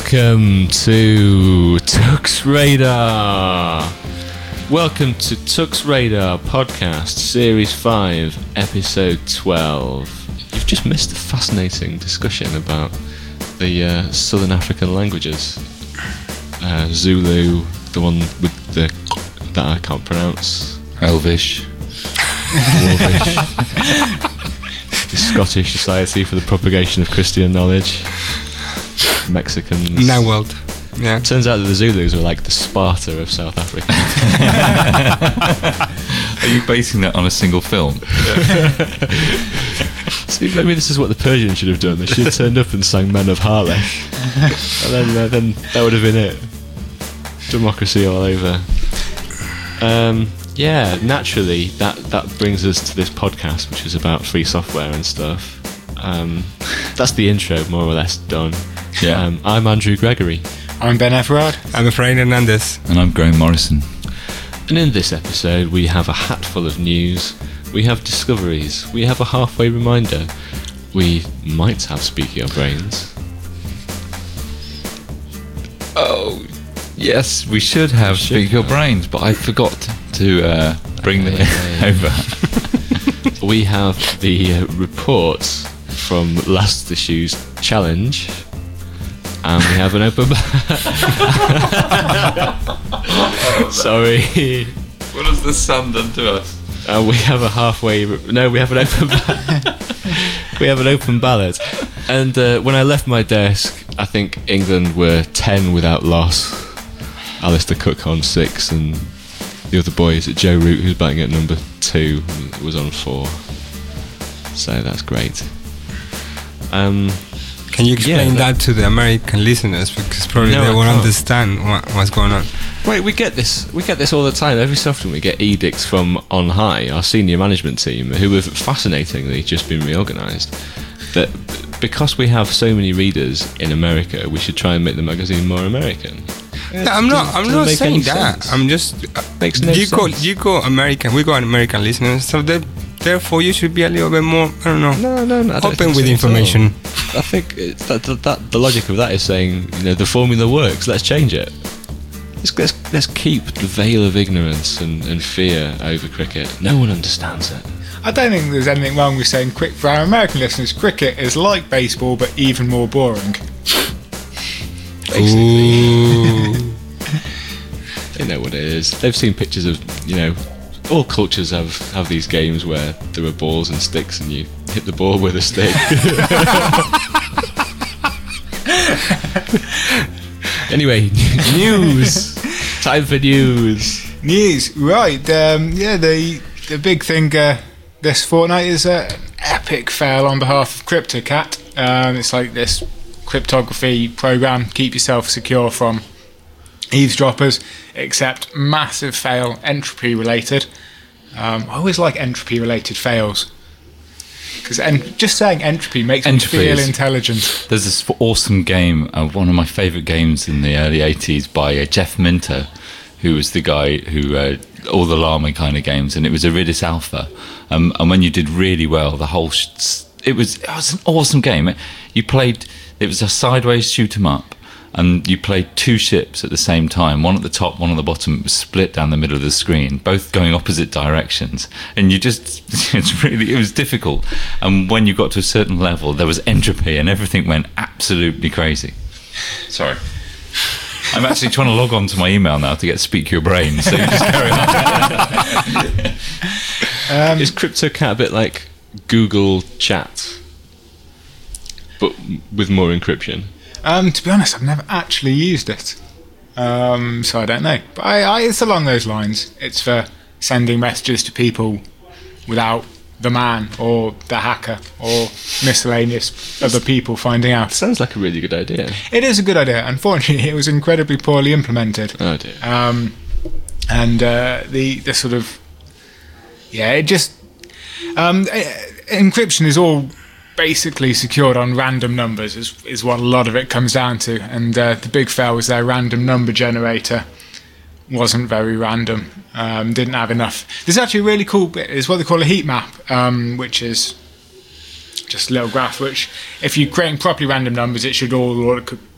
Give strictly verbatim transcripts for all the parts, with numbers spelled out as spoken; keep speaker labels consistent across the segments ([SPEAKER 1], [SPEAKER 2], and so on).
[SPEAKER 1] Welcome to Tux Radar. Welcome to Tux Radar Podcast Series five, Episode twelve. You've just missed a fascinating discussion about the uh, Southern African languages. Uh, Zulu, the one with the that I can't pronounce.
[SPEAKER 2] Elvish.
[SPEAKER 1] Warvish. The Scottish Society for the Propagation of Christian Knowledge. Mexicans.
[SPEAKER 3] Now world. Yeah.
[SPEAKER 1] Turns out that the Zulus were like the Sparta of South Africa.
[SPEAKER 2] Are you basing that on a single film?
[SPEAKER 1] See, maybe this is what the Persians should have done. They should have turned up and sang Men of Harlech. And then, uh, then that would have been it. Democracy all over. Um, yeah, naturally, that, that brings us to this podcast, which is about free software and stuff. Um, that's the intro, more or less, done.
[SPEAKER 2] Yeah.
[SPEAKER 1] Um, I'm Andrew Gregory.
[SPEAKER 4] I'm Ben Everard.
[SPEAKER 3] I'm Efrain Hernandez.
[SPEAKER 2] And I'm Graham Morrison.
[SPEAKER 1] And in this episode, we have a hatful of news, we have discoveries, we have a halfway reminder, we might have Speak Your Brains.
[SPEAKER 2] Oh, yes, we should have
[SPEAKER 1] should
[SPEAKER 2] Speak Your
[SPEAKER 1] have.
[SPEAKER 2] Brains, but I forgot to uh, bring them over.
[SPEAKER 1] We have the uh, reports from last issue's challenge, and we have an open. Sorry.
[SPEAKER 2] What has the sun done to us?
[SPEAKER 1] Uh, we have a halfway. No, we have an open. Ba- we have an open ballot, and uh, when I left my desk, I think England were ten without loss. Alistair Cook on six, and the other boys at Joe Root, who's batting at number two, was on four. So that's great. Um,
[SPEAKER 3] Can you explain
[SPEAKER 1] yeah, that,
[SPEAKER 3] that to the American listeners, because probably
[SPEAKER 1] No,
[SPEAKER 3] they
[SPEAKER 1] I
[SPEAKER 3] won't
[SPEAKER 1] can't.
[SPEAKER 3] understand what, what's going on.
[SPEAKER 1] Wait, we get this. We get this all the time. Every so often, we get edicts from on high, our senior management team, who have fascinatingly just been reorganised. That because we have so many readers in America, we should try and make the magazine more American.
[SPEAKER 3] No, I'm not. I'm
[SPEAKER 1] doesn't
[SPEAKER 3] not
[SPEAKER 1] make
[SPEAKER 3] saying
[SPEAKER 1] any
[SPEAKER 3] that.
[SPEAKER 1] sense.
[SPEAKER 3] I'm just. Uh,
[SPEAKER 1] Makes no
[SPEAKER 3] you got
[SPEAKER 1] sense.
[SPEAKER 3] you got American. We got American listeners, so they, therefore you should be a little bit more. I don't know.
[SPEAKER 1] No, no, no. I don't
[SPEAKER 3] Open
[SPEAKER 1] think
[SPEAKER 3] with
[SPEAKER 1] so at
[SPEAKER 3] information.
[SPEAKER 1] all. I think it's that, that, that the logic of that is saying, you know, the formula works. Let's change it. Let's let's, let's keep the veil of ignorance and, and fear over cricket. No one understands it.
[SPEAKER 4] I don't think there's anything wrong with saying quick for our American listeners, cricket is like baseball but even more boring.
[SPEAKER 1] Basically. They know what it is. They've seen pictures of, you know, all cultures have, have these games where there are balls and sticks and you hit the ball with a stick. Anyway, news. Time for news.
[SPEAKER 4] News, right? Um, yeah, the the big thing uh, this fortnight is uh, an epic fail on behalf of CryptoCat. Um, it's like this cryptography program, keep yourself secure from eavesdroppers, except massive fail, entropy related. Um, I always like entropy related fails, because en- just saying entropy makes
[SPEAKER 2] Entropy
[SPEAKER 4] me feel
[SPEAKER 2] is-
[SPEAKER 4] intelligent.
[SPEAKER 2] There's this awesome game, uh, one of my favourite games in the early eighties by uh, Jeff Minter, who was the guy who uh, all the Llama kind of games, and it was Iridis Alpha. Um, and when you did really well, the whole sh- it was it was an awesome game. You played, it was a sideways shoot 'em up, and you played two ships at the same time, one at the top, one on the bottom. It was split down the middle of the screen, both going opposite directions, and you just it's really it was difficult. And when you got to a certain level, there was entropy, and everything went absolutely crazy. Sorry. I'm actually trying to log on to my email now to get Speak Your Brain, so you just carry on.
[SPEAKER 4] Um,
[SPEAKER 1] Is CryptoCat a bit like Google Chat, but with more encryption?
[SPEAKER 4] Um, to be honest, I've never actually used it, um, so I don't know. But I, I, it's along those lines. It's for sending messages to people without the man or the hacker or miscellaneous other people finding out.
[SPEAKER 1] Sounds like a really good idea.
[SPEAKER 4] It is a good idea. Unfortunately, it was incredibly poorly implemented.
[SPEAKER 1] Oh dear.
[SPEAKER 4] Um, and uh, the the sort of yeah, it just um, eh, encryption is all basically secured on random numbers is is what a lot of it comes down to. And uh, the big fail was their random number generator wasn't very random. Um, didn't have enough. There's actually a really cool bit. It's what they call a heat map, um, which is just a little graph. Which, if you're creating properly random numbers, it should all look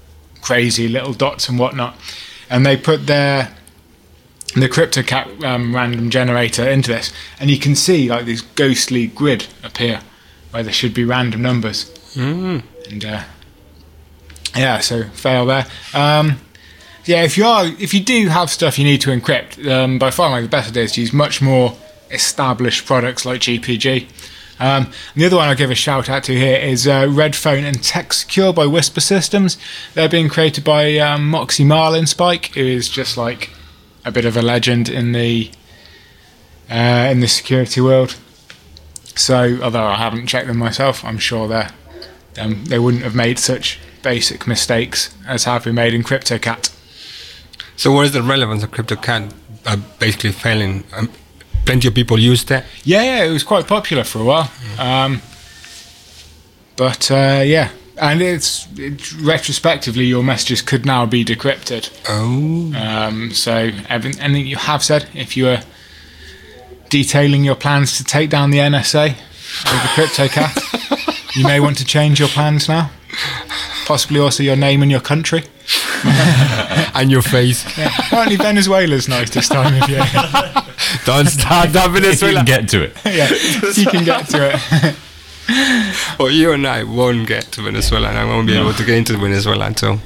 [SPEAKER 4] crazy little dots and whatnot. And they put their the CryptoCat um, random generator into this, and you can see like this ghostly grid appear where there should be random numbers.
[SPEAKER 3] Mm.
[SPEAKER 4] And uh, yeah, so fail there. Um, yeah, if you are, if you do have stuff you need to encrypt, um, by far like the best idea is to use much more established products like G P G. Um, and the other one I'll give a shout out to here is uh, Redphone and TextSecure by Whisper Systems. They're being created by um, Moxie Marlinspike, who is just like a bit of a legend in the uh, in the security world. So, although I haven't checked them myself, I'm sure they um, they wouldn't have made such basic mistakes as have been made in CryptoCat.
[SPEAKER 3] So what is the relevance of CryptoCat uh, basically failing? Um, plenty of people used it.
[SPEAKER 4] Yeah, yeah, it was quite popular for a while. Um, but uh, yeah, and it's, it's retrospectively your messages could now be decrypted.
[SPEAKER 3] Oh.
[SPEAKER 4] Um, so every- anything you have said, if you were detailing your plans to take down the N S A with the CryptoCat, you may want to change your plans now. Possibly also your name and your country.
[SPEAKER 3] And your face.
[SPEAKER 4] Yeah. Apparently Venezuela's nice this time of year.
[SPEAKER 3] Don't start that
[SPEAKER 2] If you
[SPEAKER 3] Venezuela.
[SPEAKER 2] can get to it.
[SPEAKER 4] Yeah, you can get to it.
[SPEAKER 3] Well, you and I won't get to Venezuela, and I won't be
[SPEAKER 4] No.
[SPEAKER 3] able to get into Venezuela until.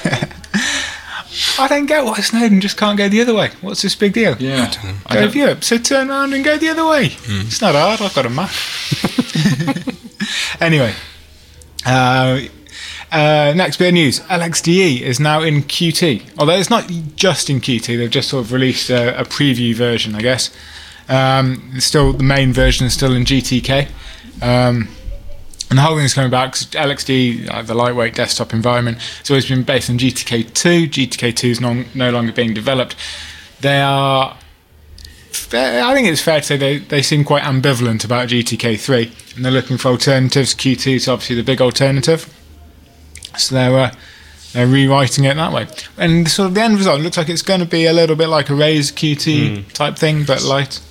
[SPEAKER 4] I don't get why Snowden just can't go the other way. What's this big deal?
[SPEAKER 2] Yeah. I
[SPEAKER 4] Go
[SPEAKER 2] don't-
[SPEAKER 4] to Europe, so turn around and go the other way. It's not hard, I've got a map. Anyway, uh, uh, next bit of news. L X D E is now in Q T. Although it's not just in Q T, they've just sort of released a, a preview version, I guess. Um, it's still, the main version is still in G T K. Um, and the whole thing is coming back because L X D E, uh, the lightweight desktop environment, has always been based on G T K two. G T K two is non, no longer being developed. They are, fair, I think it's fair to say they, they seem quite ambivalent about G T K three, and they're looking for alternatives. Q two is obviously the big alternative, so they're uh, they're rewriting it that way. And sort of the end result looks like it's going to be a little bit like a Raise Q T type thing, but light.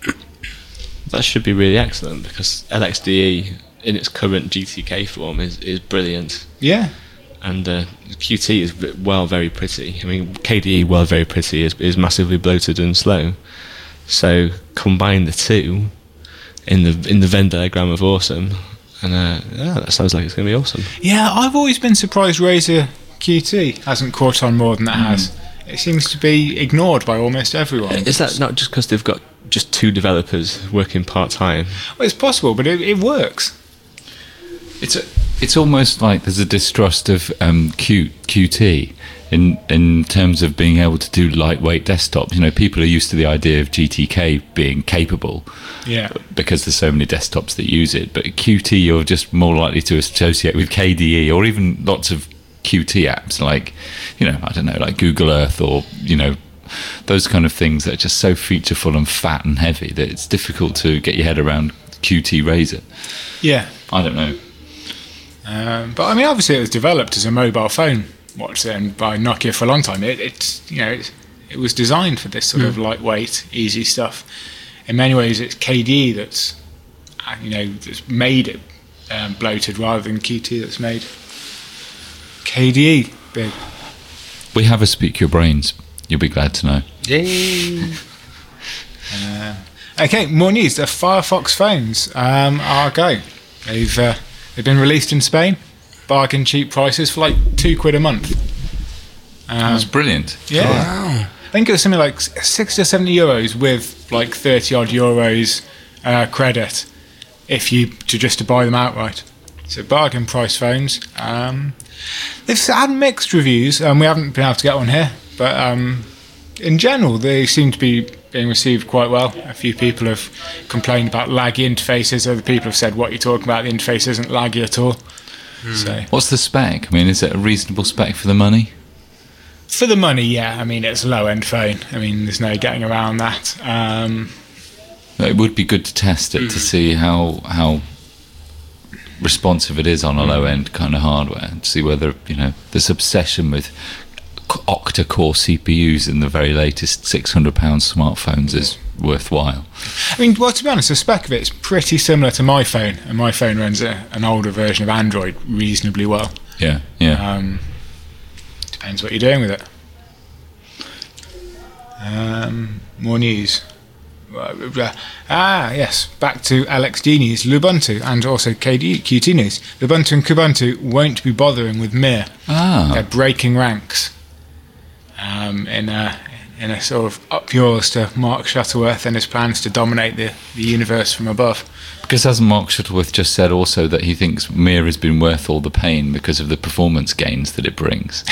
[SPEAKER 1] That should be really excellent because L X D E in its current G T K form is, is brilliant.
[SPEAKER 4] Yeah.
[SPEAKER 1] And uh, Q T is v- well very pretty. I mean, K D E, well very pretty, is, is massively bloated and slow. So combine the two in the in the Venn diagram of awesome, and uh, yeah, that sounds like it's going to be awesome.
[SPEAKER 4] Yeah, I've always been surprised Razer Q T hasn't caught on more than it has. It seems to be ignored by almost everyone.
[SPEAKER 1] Is that not just because they've got just two developers working part time?
[SPEAKER 4] Well, it's possible, but it, it works.
[SPEAKER 2] It's a, it's almost like there's a distrust of um, Q, QT in in terms of being able to do lightweight desktops. You know, people are used to the idea of G T K being capable
[SPEAKER 4] Yeah.
[SPEAKER 2] because there's so many desktops that use it. But Q T, you're just more likely to associate with K D E or even lots of Q T apps like, you know, I don't know, like Google Earth or, you know, those kind of things that are just so featureful and fat and heavy that it's difficult to get your head around Q T Razer.
[SPEAKER 4] Yeah.
[SPEAKER 2] I don't know.
[SPEAKER 4] Um, but I mean, obviously, it was developed as a mobile phone watch then by Nokia for a long time. It, it's you know, it, it was designed for this sort of lightweight, easy stuff. In many ways, it's K D E that's uh, you know that's made it um, bloated rather than Q T that's made K D E big.
[SPEAKER 2] We have a Speak Your Brains. You'll be glad to know.
[SPEAKER 3] Yay!
[SPEAKER 4] Uh, okay, more news. The Firefox phones um, are go. They've uh, they've been released in Spain, bargain cheap prices for like two quid a month. Um,
[SPEAKER 2] That's brilliant.
[SPEAKER 4] yeah,
[SPEAKER 3] Wow.
[SPEAKER 4] I think it was something like sixty or seventy euros with like thirty odd euros uh, credit if you to just to buy them outright. So bargain price phones. Um, they've had mixed reviews, and we haven't been able to get one here, but um, in general they seem to be being received quite well. A few people have complained about laggy interfaces. Other people have said, "What you're talking about? The interface isn't laggy at all." So
[SPEAKER 2] What's the spec? I mean, is it a reasonable spec for the money?
[SPEAKER 4] for the money, yeah. I mean, it's a low-end phone. I mean, there's no getting around that. Um,
[SPEAKER 2] It would be good to test it to see how how responsive it is on a low end kind of hardware, and see whether, you know, this obsession with c- octa-core C P Us in the very latest six hundred pound smartphones is worthwhile.
[SPEAKER 4] I mean, well, to be honest, the spec of it is pretty similar to my phone, and my phone runs a, an older version of Android reasonably well.
[SPEAKER 2] Yeah, yeah.
[SPEAKER 4] Um, Depends what you're doing with it. Um, more news. Ah, yes. Back to L X D news, Lubuntu, and also K D, Q T news. Lubuntu and Kubuntu won't be bothering with Mir.
[SPEAKER 2] Ah.
[SPEAKER 4] They're breaking ranks. Um, in a in a sort of up yours to Mark Shuttleworth and his plans to dominate the, the universe from above.
[SPEAKER 2] Because hasn't Mark Shuttleworth just said also that he thinks Mir has been worth all the pain because of the performance gains that it brings?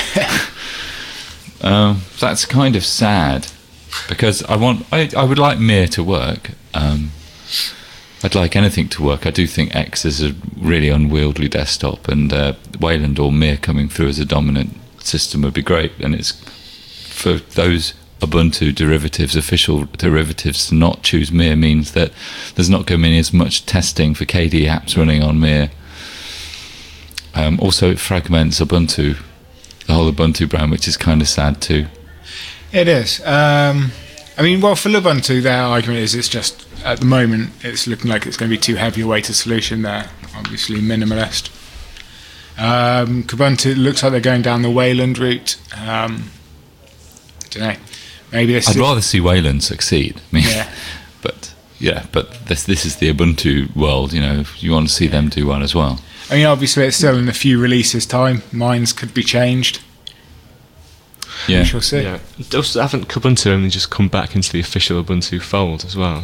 [SPEAKER 2] um, that's kind of sad. Because I want, I, I would like Mir to work. Um, I'd like anything to work. I do think X is a really unwieldy desktop, and uh, Wayland or Mir coming through as a dominant system would be great. And it's for those Ubuntu derivatives, official derivatives, to not choose Mir means that there's not going to be as much testing for K D apps running on Mir. Um, also, it fragments Ubuntu, the whole Ubuntu brand, which is kind of sad too.
[SPEAKER 4] It is. Um, I mean, well, for Lubuntu, their argument is it's just, at the moment, it's looking like it's going to be too heavy a weighted solution there. Obviously, minimalist. Um, Kubuntu, it looks like they're going down the Wayland route. Um, I don't know. Maybe this
[SPEAKER 2] I'd
[SPEAKER 4] is,
[SPEAKER 2] rather see Wayland succeed. I mean,
[SPEAKER 4] Yeah.
[SPEAKER 2] But yeah, but this this is the Ubuntu world. You know, you want to see them do well as well.
[SPEAKER 4] I mean, obviously, it's still in a few releases' time. Minds could be changed.
[SPEAKER 2] Yeah.
[SPEAKER 4] We shall see.
[SPEAKER 1] Yeah. Does, haven't Kubuntu only just come back into the official Ubuntu fold as well?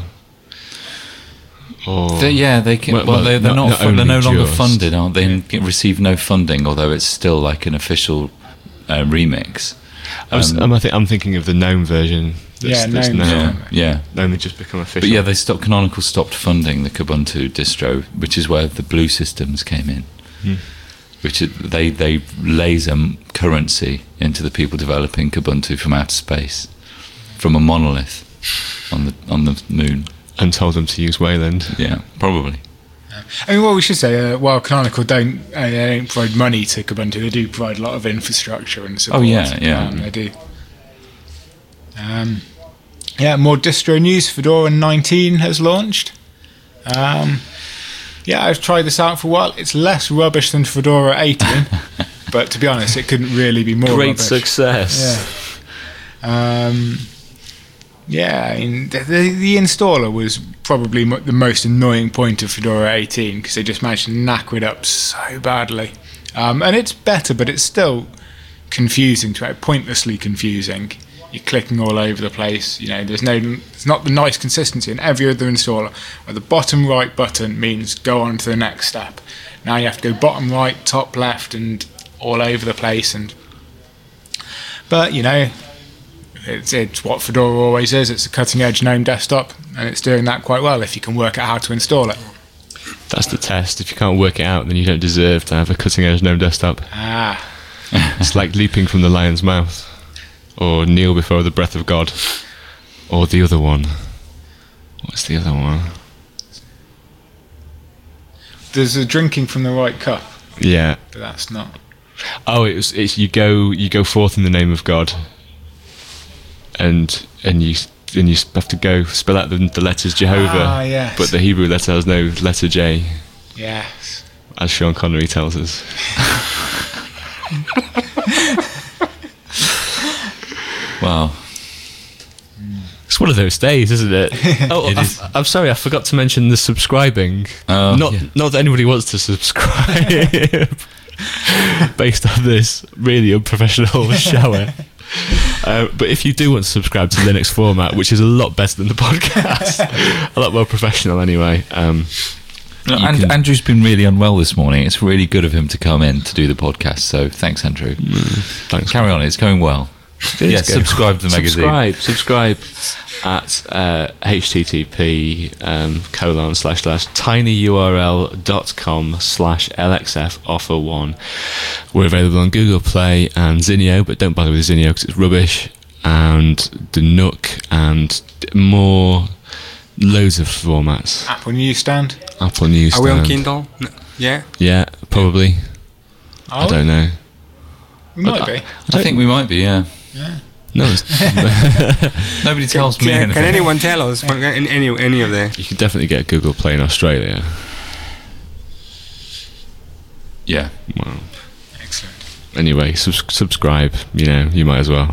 [SPEAKER 1] Or
[SPEAKER 2] They- yeah, they can.
[SPEAKER 1] Well,
[SPEAKER 2] Well,
[SPEAKER 1] well,
[SPEAKER 2] they're, they're
[SPEAKER 1] not-
[SPEAKER 2] not.
[SPEAKER 1] not
[SPEAKER 2] fu- they're no
[SPEAKER 1] only
[SPEAKER 2] longer
[SPEAKER 1] just-
[SPEAKER 2] funded, aren't they? And get- receive no funding, although it's still like an official uh, remix.
[SPEAKER 1] I was,
[SPEAKER 2] Um,
[SPEAKER 1] I'm, I think, I'm thinking of the GNOME version. That's,
[SPEAKER 4] Yeah,
[SPEAKER 1] that's
[SPEAKER 4] GNOME.
[SPEAKER 1] now
[SPEAKER 2] yeah, yeah.
[SPEAKER 1] only just become official.
[SPEAKER 2] But yeah, they stopped. Canonical stopped funding the Kubuntu distro, which is where the Blue Systems came in.
[SPEAKER 1] Hmm.
[SPEAKER 2] Which it, they they laser currency into the people developing Kubuntu from outer space, from a monolith on the on the moon.
[SPEAKER 1] and told them to use Wayland.
[SPEAKER 2] Yeah, probably.
[SPEAKER 4] I mean, what we should say, uh, while Canonical don't, uh, they don't provide money to Kubuntu, they do provide a lot of infrastructure and support.
[SPEAKER 2] Oh, yeah, yeah.
[SPEAKER 4] Um, they do. Um, yeah, more distro news. Fedora nineteen has launched. Um, yeah, I've tried this out for a while. It's less rubbish than Fedora eighteen, but to be honest, it couldn't really be more
[SPEAKER 1] Great
[SPEAKER 4] rubbish.
[SPEAKER 1] success.
[SPEAKER 4] Yeah. Um, yeah, I mean, the, the, the installer was probably mo- the most annoying point of Fedora eighteen because they just managed to knacker it up so badly. Um, and it's better, but it's still confusing to it, pointlessly confusing. You're clicking all over the place. You know, there's no, there's not the nice consistency in every other installer where the bottom right button means go on to the next step. Now you have to go bottom right, top left, and all over the place. And but you know. It's, it's what Fedora always is. It's a cutting-edge GNOME desktop, and it's doing that quite well if you can work out how to install it.
[SPEAKER 1] That's the test. If you can't work it out, then you don't deserve to have a cutting-edge GNOME desktop.
[SPEAKER 4] Ah,
[SPEAKER 1] It's like leaping from the lion's mouth, or kneel before the breath of God, or the other one. What's the other one?
[SPEAKER 4] there's a drinking from the right cup,
[SPEAKER 1] Yeah.
[SPEAKER 4] but that's not.
[SPEAKER 1] Oh, it was. It's you go. You go forth in the name of God. And and you and you have to go spell out the, the letters Jehovah,
[SPEAKER 4] Ah, yes.
[SPEAKER 1] but the Hebrew letter has no letter J,
[SPEAKER 4] Yes.
[SPEAKER 1] as Sean Connery tells us.
[SPEAKER 2] Wow.
[SPEAKER 1] It's one of those days, isn't it? Oh,
[SPEAKER 2] It
[SPEAKER 1] I,
[SPEAKER 2] is.
[SPEAKER 1] I'm sorry, I forgot to mention the subscribing.
[SPEAKER 2] Oh,
[SPEAKER 1] not
[SPEAKER 2] yeah.
[SPEAKER 1] not that anybody wants to subscribe, based on this really unprofessional shower. Uh, but if you do want to subscribe to Linux Format, which is a lot better than the podcast, a lot more professional anyway. Um,
[SPEAKER 2] No,
[SPEAKER 1] You
[SPEAKER 2] and,
[SPEAKER 1] can-
[SPEAKER 2] Andrew's been really unwell this morning. It's really good of him to come in to do the podcast. So thanks, Andrew.
[SPEAKER 1] thanks.
[SPEAKER 2] Carry on. It's going well.
[SPEAKER 1] It
[SPEAKER 2] Yeah,
[SPEAKER 1] is going
[SPEAKER 2] subscribe to the magazine.
[SPEAKER 1] Subscribe, subscribe at uh, http um, colon slash slash tinyurl.com slash lxf offer one. We're available on Google Play and Zinio, but don't bother with Zinio because it's rubbish. And the Nook and more, loads of formats.
[SPEAKER 4] Apple Newsstand.
[SPEAKER 1] Apple News.
[SPEAKER 3] Are we on Kindle? No. Yeah.
[SPEAKER 1] Yeah, probably.
[SPEAKER 4] Oh,
[SPEAKER 1] I don't know.
[SPEAKER 4] we might be.
[SPEAKER 2] I think we might be, yeah.
[SPEAKER 1] No, it's,
[SPEAKER 2] Nobody tells me
[SPEAKER 3] Can,
[SPEAKER 2] anything.
[SPEAKER 3] can anyone tell us? Well, Any any any of the?
[SPEAKER 1] you can definitely get Google Play in Australia.
[SPEAKER 2] Yeah.
[SPEAKER 1] Wow.
[SPEAKER 4] Excellent.
[SPEAKER 1] anyway, sub- subscribe. You know, you might as well.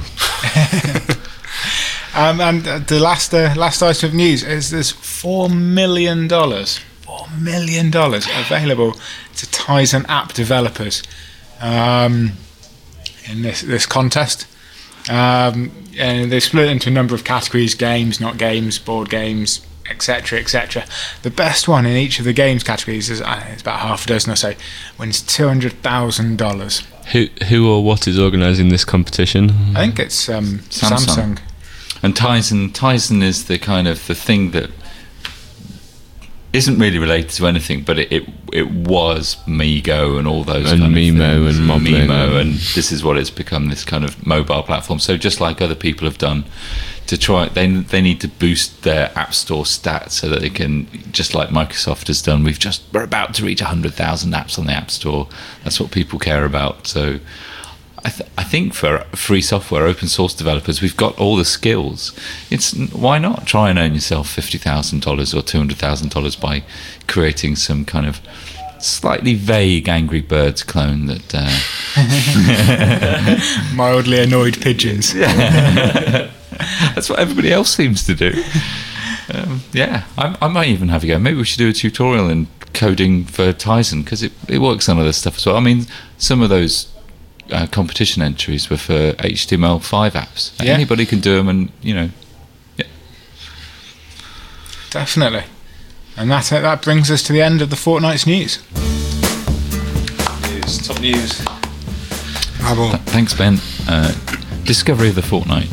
[SPEAKER 4] um, and uh, the last uh, last item of news is there's four million dollars, four million dollars available to Tizen app developers um, in this this contest. Um, and they split it into a number of categories: games, not games, board games, etc, et cetera. The best one in each of the games categories is uh, it's about half a dozen or so, wins two hundred thousand dollars.
[SPEAKER 1] Who who or what is organising this competition?
[SPEAKER 4] I think it's um,
[SPEAKER 2] Samsung.
[SPEAKER 4] Samsung.
[SPEAKER 2] And Tizen, Tizen is the kind of the thing that isn't really related to anything, but it it, it was Migo and all those
[SPEAKER 1] And
[SPEAKER 2] kind
[SPEAKER 1] Mimo
[SPEAKER 2] of things.
[SPEAKER 1] and Moblin.
[SPEAKER 2] Mimo, and this is what it's become, this kind of mobile platform. So just like other people have done, to try, they they need to boost their app store stats so that they can, just like Microsoft has done. We've just we're about to reach one hundred thousand apps on the App Store. That's what people care about. So I, th- I think for free software, open source developers, we've got all the skills. It's why not try and earn yourself fifty thousand dollars or two hundred thousand dollars by creating some kind of slightly vague Angry Birds clone that uh,
[SPEAKER 4] Mildly annoyed pigeons.
[SPEAKER 2] that's what everybody else seems to do. Um, yeah, I, I might even have a go. Maybe we should do a tutorial in coding for Tizen, because it, it works on other stuff as well. I mean, some of those uh, competition entries were for H T M L five apps.
[SPEAKER 4] Yeah.
[SPEAKER 2] Anybody can do them, and you know, yeah.
[SPEAKER 4] Definitely. And that uh, that brings us to the end of the fortnight's news.
[SPEAKER 1] News, top news.
[SPEAKER 3] Bravo.
[SPEAKER 2] Th- thanks, Ben. Uh, discovery of the fortnight.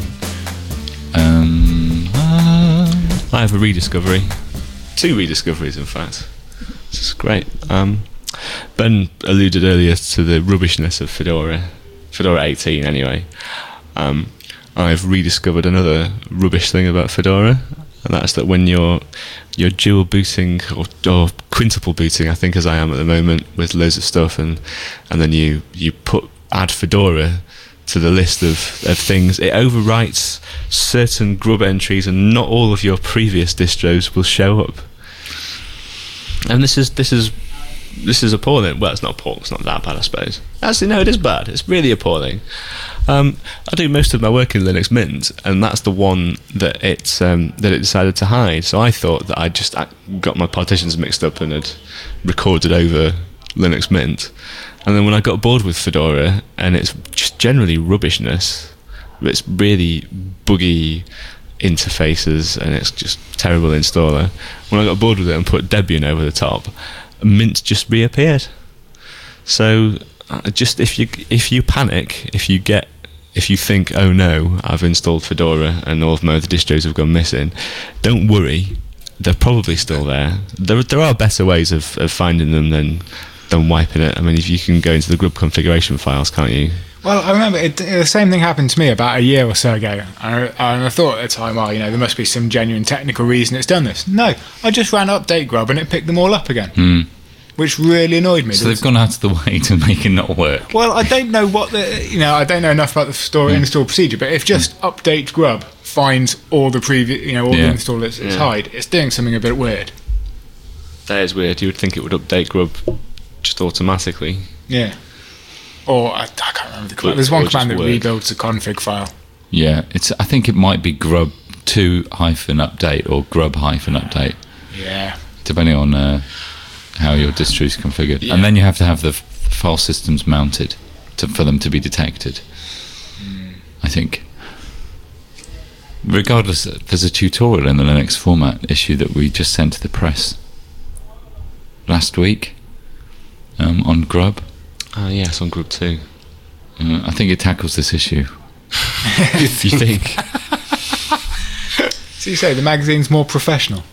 [SPEAKER 2] Um, uh,
[SPEAKER 1] I have a rediscovery. Two rediscoveries, in fact. This is great. Um, Ben alluded earlier to the rubbishness of Fedora. Fedora eighteen, anyway. Um, I've rediscovered another rubbish thing about Fedora, and that's that when you're you're dual booting or, or quintuple booting, I think, as I am at the moment, with loads of stuff, and and then you you put add Fedora to the list of, of things, it overwrites certain grub entries, and not all of your previous distros will show up. And this is this is this is appalling. Well, it's not appalling. It's not that bad, I suppose. Actually, no, it is bad. It's really appalling. Um, I do most of my work in Linux Mint, and that's the one that it um, that it decided to hide. So I thought that I just got my partitions mixed up and had recorded over Linux Mint. And then when I got bored with Fedora, and it's just generally rubbishness, it's really buggy interfaces, and it's just terrible installer. When I got bored with it and put Debian over the top, Mint just reappeared. So uh, just if you if you panic, if you get if you think, oh no, I've installed Fedora and all of my other distros have gone missing, don't worry, they're probably still there. There there are better ways of, of finding them than than wiping it. I mean, if you can go into the grub configuration files, can't you?
[SPEAKER 4] Well, I remember it, the same thing happened to me about a year or so ago, and I, and I thought at the time, oh, you know, there must be some genuine technical reason it's done this. No, I just ran update grub and it picked them all up again,
[SPEAKER 2] mm.
[SPEAKER 4] which really annoyed me.
[SPEAKER 2] So they've gone out of the way to make it not work.
[SPEAKER 4] Well, I don't know what the, you know, I don't know enough about the store
[SPEAKER 2] Mm.
[SPEAKER 4] install procedure, but if just mm. update grub finds all the previous, you know, all
[SPEAKER 2] Yeah.
[SPEAKER 4] the install it's, it's
[SPEAKER 1] Yeah.
[SPEAKER 4] hide, it's doing something a bit weird.
[SPEAKER 1] That is weird. You would think it would update grub just automatically.
[SPEAKER 4] Yeah. Or I, I can't remember the command.
[SPEAKER 1] Or-
[SPEAKER 4] There's one
[SPEAKER 1] or just
[SPEAKER 4] command that
[SPEAKER 1] Word.
[SPEAKER 4] rebuilds a config file.
[SPEAKER 2] Yeah, it's. I think it might be grub two hyphen update or grub hyphen update,
[SPEAKER 4] Yeah.
[SPEAKER 2] depending on uh, how your distro is configured.
[SPEAKER 1] Yeah.
[SPEAKER 2] And then you have to have the f- file systems mounted to, for them to be detected.
[SPEAKER 4] Mm.
[SPEAKER 2] I think. Regardless, there's a tutorial in the Linux format issue that we just sent to the press last week um, on grub.
[SPEAKER 1] Ah, yes, on grub two.
[SPEAKER 2] Uh, I think it tackles this issue.
[SPEAKER 1] You think?
[SPEAKER 4] So you say the magazine's more professional?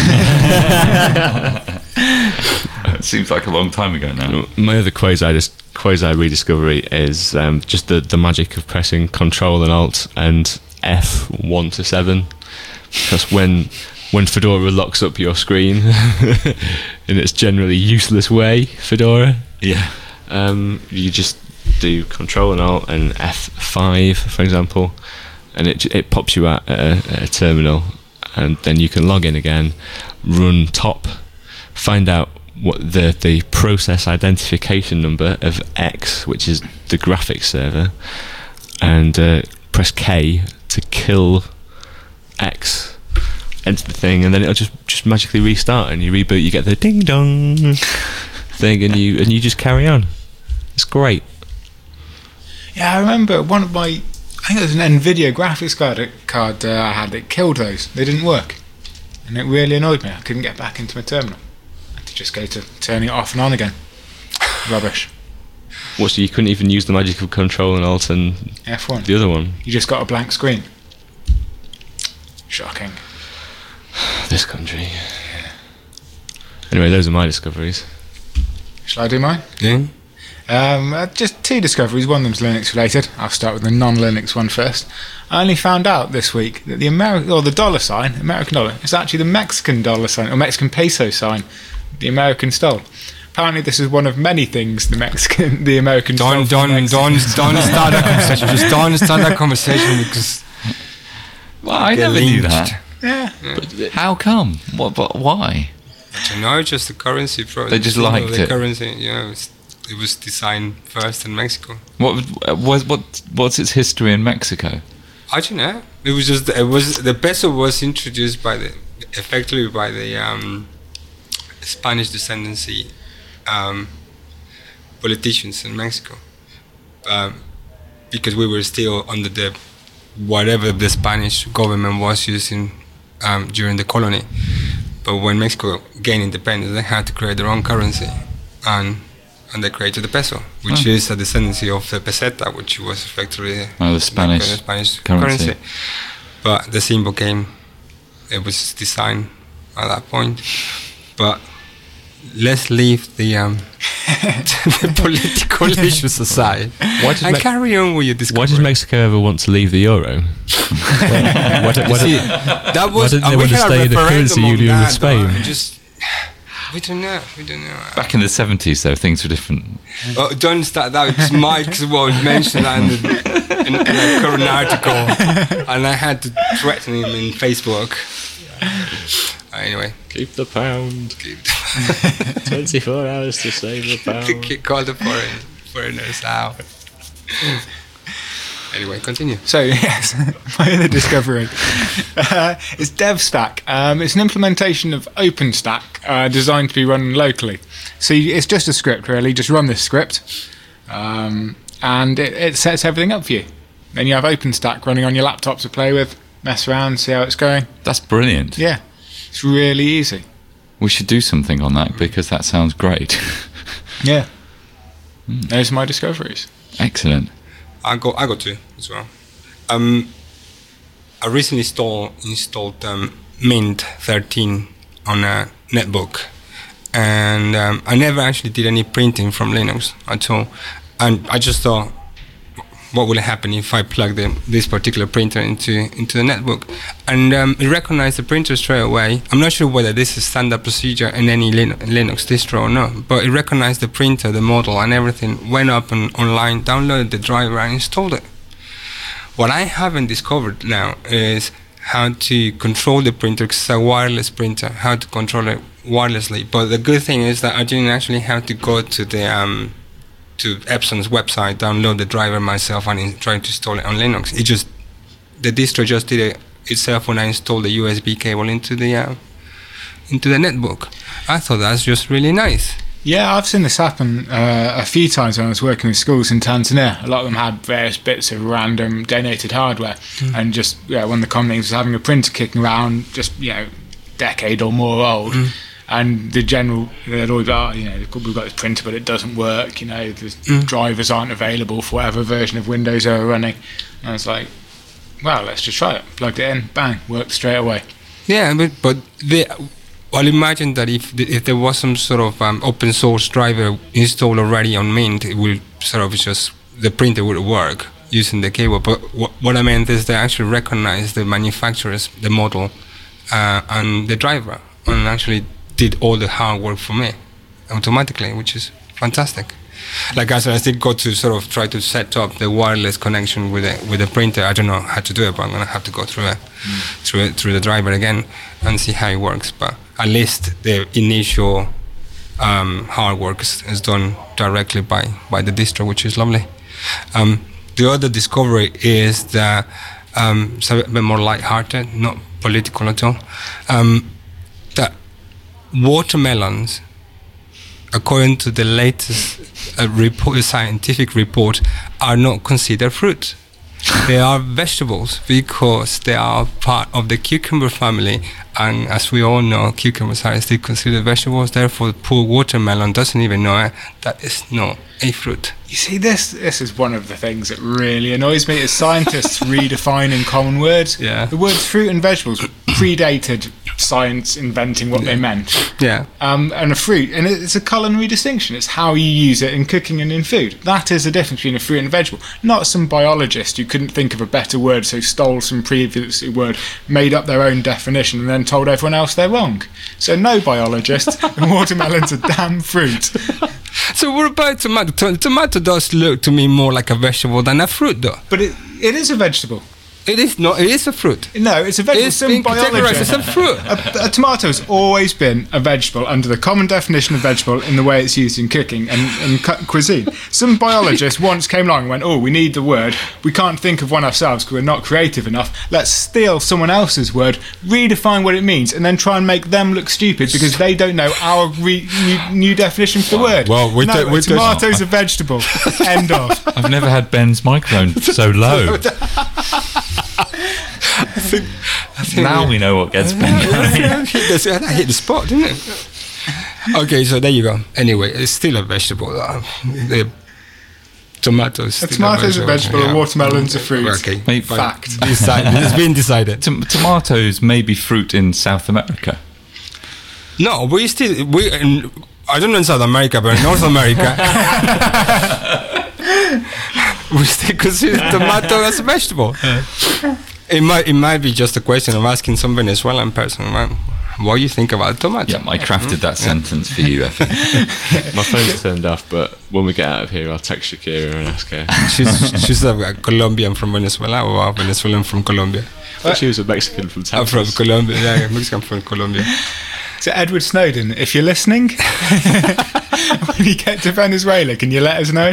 [SPEAKER 2] It seems like a long time ago now.
[SPEAKER 1] My other quasi dis- quasi rediscovery is um, just the, the magic of pressing Control and Alt and F one to seven, because when when Fedora locks up your screen in its generally useless way, Fedora,
[SPEAKER 2] Yeah.
[SPEAKER 1] um, you just do Control and Alt and F five, for example, and it it pops you out at a, at a terminal, and then you can log in again, run top, find out what the the process identification number of X, which is the graphics server, and uh, press K to kill X, enter the thing, and then it'll just just magically restart, and you reboot, you get the ding dong thing, and you and you just carry on. It's great.
[SPEAKER 4] Yeah, I remember one of my, I think it was an Nvidia graphics card card uh, I had that killed those. They didn't work, and it really annoyed me. I couldn't get back into my terminal. I had to just go to turning it off and on again. Rubbish.
[SPEAKER 1] What, so you couldn't even use the magic of Control and Alt and
[SPEAKER 4] F one.
[SPEAKER 1] the other one?
[SPEAKER 4] You just got a blank screen. Shocking.
[SPEAKER 1] This country. Anyway, those are my discoveries.
[SPEAKER 4] Shall I do mine?
[SPEAKER 3] Yeah.
[SPEAKER 4] Um, uh, just two discoveries. One of them's Linux related. I'll start with the non-Linux one first. I only found out this week that the American or the dollar sign, American dollar, is actually the Mexican dollar sign or Mexican peso sign. The American stole. Apparently, this is one of many things the Mexican, the American.
[SPEAKER 3] Don't, don't, don't, don't start that conversation. Just don't start that conversation because.
[SPEAKER 2] Well, I never knew that.
[SPEAKER 4] Yeah.
[SPEAKER 2] But how come? What? But why?
[SPEAKER 3] I don't know. Just the currency. Pro-
[SPEAKER 2] They just
[SPEAKER 3] you know,
[SPEAKER 2] liked
[SPEAKER 3] the
[SPEAKER 2] it.
[SPEAKER 3] Currency. Yeah. It's, it was designed first in Mexico.
[SPEAKER 2] What was what? What's its history in Mexico?
[SPEAKER 3] I don't know. It was just it was the peso was introduced by the effectively by the um, Spanish descendancy um, politicians in Mexico, um, because we were still under the whatever the Spanish government was using um, during the colony. But when Mexico gained independence, they had to create their own currency, and and they created the peso, which
[SPEAKER 2] Oh.
[SPEAKER 3] is a descendancy of the peseta, which was effectively
[SPEAKER 2] Oh, the Spanish
[SPEAKER 3] the Spanish
[SPEAKER 2] currency.
[SPEAKER 3] currency. But the symbol came, it was designed at that point. But let's leave the, um, the political issues aside
[SPEAKER 1] Why does
[SPEAKER 3] and
[SPEAKER 1] Me-
[SPEAKER 3] carry on with your discovery.
[SPEAKER 1] Why does Mexico ever want to leave the euro? why, why, do- why,
[SPEAKER 3] See,
[SPEAKER 1] do-
[SPEAKER 3] that was
[SPEAKER 1] didn't
[SPEAKER 3] uh,
[SPEAKER 1] they
[SPEAKER 3] we
[SPEAKER 1] want to
[SPEAKER 3] had a
[SPEAKER 1] stay in the currency
[SPEAKER 3] referendum on
[SPEAKER 1] union with
[SPEAKER 3] that,
[SPEAKER 1] Spain?
[SPEAKER 3] though. Just, we don't know. We don't know.
[SPEAKER 2] Back in the seventies, though, things were different.
[SPEAKER 3] Oh, don't start that. It's Mike was mentioned that in, the, in, in a current article, and I had to threaten him in Facebook. Anyway,
[SPEAKER 1] Keep the pound.
[SPEAKER 3] keep
[SPEAKER 1] twenty-four hours to save the pound.
[SPEAKER 3] the, call the foreign, foreigners out. Anyway, continue.
[SPEAKER 4] So yes, my other discovery uh, is DevStack. Um, it's an implementation of OpenStack uh, designed to be run locally. So you, it's just a script, really. Just run this script, um, and it, it sets everything up for you. Then you have OpenStack running on your laptop to play with, mess around, see how it's going.
[SPEAKER 2] That's brilliant.
[SPEAKER 4] Yeah, it's really easy.
[SPEAKER 2] We should do something on that because that sounds great.
[SPEAKER 4] Yeah, those are my discoveries.
[SPEAKER 2] Excellent.
[SPEAKER 3] I got I got two as well. Um, I recently installed installed um, Mint thirteen on a netbook, and um, I never actually did any printing from Linux at all. And I just thought, what will happen if I plug the, this particular printer into into the netbook? And um, it recognized the printer straight away. I'm not sure whether this is standard procedure in any Lin- Linux distro or not, but it recognized the printer, the model, and everything. Went up and online, downloaded the driver, and installed it. What I haven't discovered now is how to control the printer, 'cause it's a wireless printer, how to control it wirelessly. But the good thing is that I didn't actually have to go to the um, to Epson's website, download the driver myself, and in, try to install it on Linux. It just the distro just did it itself when I installed the U S B cable into the uh, into the netbook. I thought that's just really nice.
[SPEAKER 4] Yeah, I've seen this happen uh, a few times when I was working with schools in Tanzania. A lot of them had various bits of random donated hardware, mm. and just yeah, one of the communities was having a printer kicking around, just you know, decade or more old. Mm. And the general, they'd always be, oh, you know, we've got this printer, but it doesn't work. You know, the mm. drivers aren't available for whatever version of Windows they were running. And I was like, well, let's just try it. Plugged it in, bang, worked straight away.
[SPEAKER 3] Yeah, but but the, I'll imagine that if the, if there was some sort of um, open source driver installed already on Mint, it will sort of just the printer would work using the cable. But wh- what I meant is they actually recognize the manufacturers, the model, uh, and the driver, and actually did all the hard work for me automatically, which is fantastic. Like I said, I still got to sort of try to set up the wireless connection with the with the printer. I don't know how to do it, but I'm gonna have to go through it, mm. through it, through the driver again and see how it works. But at least the initial um, hard work is, is done directly by, by the distro, which is lovely. Um, the other discovery is that um, it's a bit more light-hearted, not political at all. Um, that watermelons, according to the latest uh, report, scientific report, are not considered fruit. They are vegetables because they are part of the cucumber family, and as we all know, cucumbers are still considered vegetables. Therefore, the poor watermelon doesn't even know it, that it's not a fruit.
[SPEAKER 4] You see, this this is one of the things that really annoys me is scientists redefining common words.
[SPEAKER 3] Yeah.
[SPEAKER 4] The words fruit and vegetables predated science inventing what
[SPEAKER 3] Yeah.
[SPEAKER 4] they meant.
[SPEAKER 3] Yeah.
[SPEAKER 4] Um, and a fruit, and it's a culinary distinction. It's how you use it in cooking and in food. That is the difference between a fruit and a vegetable. Not some biologist who couldn't think of a better word, so stole some previous word, made up their own definition, and then told everyone else they're wrong. So no biologist, and watermelon's a damn fruit.
[SPEAKER 3] So what about tomato? To- tomato does look to me more like a vegetable than a fruit, though.
[SPEAKER 4] But it, it is a vegetable.
[SPEAKER 3] It is not. It is a fruit.
[SPEAKER 4] No, it's a vegetable.
[SPEAKER 3] It's
[SPEAKER 4] Some
[SPEAKER 3] being categorized as
[SPEAKER 4] biologist.
[SPEAKER 3] a fruit.
[SPEAKER 4] A, a tomato's always been a vegetable under the common definition of vegetable in the way it's used in cooking and, and cu- cuisine. Some biologist once came along and went, oh, we need the word. We can't think of one ourselves because we're not creative enough. Let's steal someone else's word, redefine what it means, and then try and make them look stupid because they don't know our re- new, new definition for the word.
[SPEAKER 3] Well, we
[SPEAKER 4] no,
[SPEAKER 3] don't- we
[SPEAKER 4] a
[SPEAKER 3] don't-
[SPEAKER 4] tomato's a vegetable. End of.
[SPEAKER 2] I've never had Ben's microphone so low.
[SPEAKER 3] I think, I think
[SPEAKER 2] Now we know what gets Ben going.
[SPEAKER 3] I hit the, I hit the spot, didn't it? Okay, so there you go. Anyway, it's still a vegetable. Uh, the tomatoes.
[SPEAKER 4] A tomato's a vegetable, a watermelon's a fruit.
[SPEAKER 3] Okay,
[SPEAKER 2] Mate,
[SPEAKER 3] fine.
[SPEAKER 4] Fact.
[SPEAKER 3] Decided. It's been decided.
[SPEAKER 2] Tom- tomatoes may be fruit in South America.
[SPEAKER 3] No, we still we. In, I don't know in South America, but in North America, we still consider tomato as a vegetable. It might it might be just a question of asking some Venezuelan person, man, what do you think about tomato?
[SPEAKER 2] Yeah, I crafted that sentence for you, Effie.
[SPEAKER 1] My phone's turned off, but when we get out of here, I'll text Shakira and ask her.
[SPEAKER 3] she's she's a Colombian from Venezuela or a Venezuelan from Colombia.
[SPEAKER 1] I thought she was a Mexican from
[SPEAKER 3] I'm
[SPEAKER 1] Texas.
[SPEAKER 3] from Colombia. Yeah, Mexican from Colombia.
[SPEAKER 4] So Edward Snowden, if you're listening, when you get to Venezuela, can you let us know?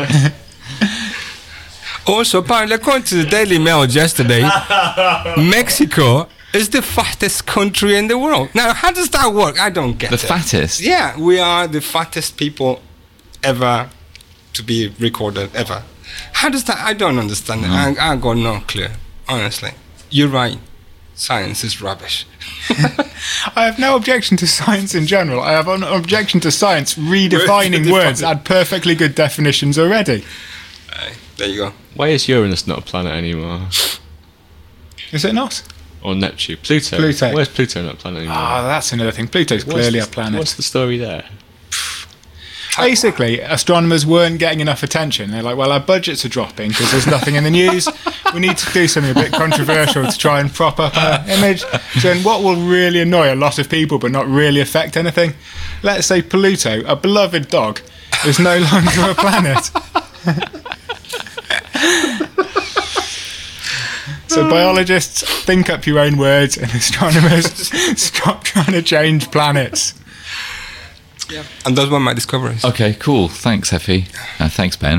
[SPEAKER 3] Also, apparently, according to the Daily Mail yesterday, Mexico is the fattest country in the world. Now, how does that work? I don't get
[SPEAKER 2] The
[SPEAKER 3] it.
[SPEAKER 2] fattest?
[SPEAKER 3] Yeah, we are the fattest people ever to be recorded, ever. How does that? I don't understand it. I, I got no clue, honestly. You're right. Science is rubbish.
[SPEAKER 4] I have no objection to science in general. I have an objection to science redefining
[SPEAKER 3] Redefine
[SPEAKER 4] words
[SPEAKER 3] it.
[SPEAKER 4] that had perfectly good definitions already.
[SPEAKER 3] Uh, there you go.
[SPEAKER 1] Why is Uranus not a planet anymore?
[SPEAKER 4] Is it not?
[SPEAKER 1] Or Neptune? Pluto?
[SPEAKER 4] Pluto.
[SPEAKER 1] Where's Pluto not a planet anymore?
[SPEAKER 4] Ah, that's another thing. Pluto's
[SPEAKER 1] What's
[SPEAKER 4] clearly
[SPEAKER 1] the-
[SPEAKER 4] a planet.
[SPEAKER 1] What's the story there?
[SPEAKER 4] Basically, astronomers weren't getting enough attention. They're like, well, our budgets are dropping because there's nothing in the news. We need to do something a bit controversial to try and prop up our image. So then what will really annoy a lot of people but not really affect anything? Let's say Pluto, a beloved dog, is no longer a planet. So biologists, think up your own words, and astronomers, stop trying to change planets.
[SPEAKER 3] And those were my discoveries.
[SPEAKER 2] Okay, cool. Thanks, Effie. Uh, thanks, Ben.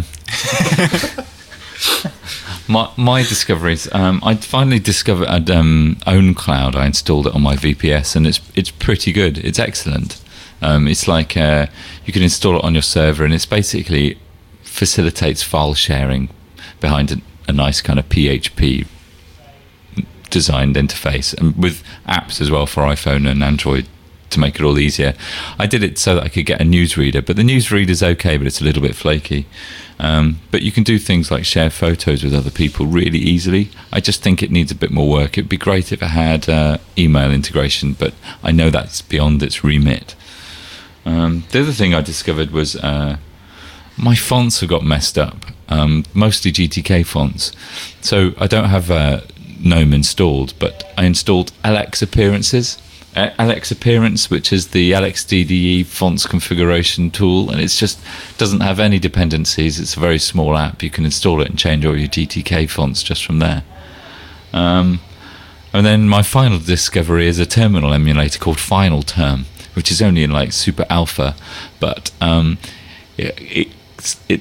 [SPEAKER 2] my my discoveries. Um, I finally discovered I'd, um, OwnCloud. I installed it on my V P S, and it's it's pretty good. It's excellent. Um, it's like uh, you can install it on your server, and it's basically facilitates file sharing behind a, a nice kind of P H P designed interface, and with apps as well for iPhone and Android to make it all easier. I did it so that I could get a newsreader, but the newsreader's okay, but it's a little bit flaky. Um, but you can do things like share photos with other people really easily. I just think it needs a bit more work. It'd be great if it had uh, email integration, but I know that's beyond its remit. Um, the other thing I discovered was uh, my fonts have got messed up, um, mostly G T K fonts. So I don't have uh, GNOME installed, but I installed L X Appearances. Uh, L X Appearance, which is the L X D D E fonts configuration tool, and it's just doesn't have any dependencies. It's a very small app. You can install it and change all your G T K fonts just from there. Um, and then my final discovery is a terminal emulator called Final Term. which is only in like super alpha, but um, it, it, it,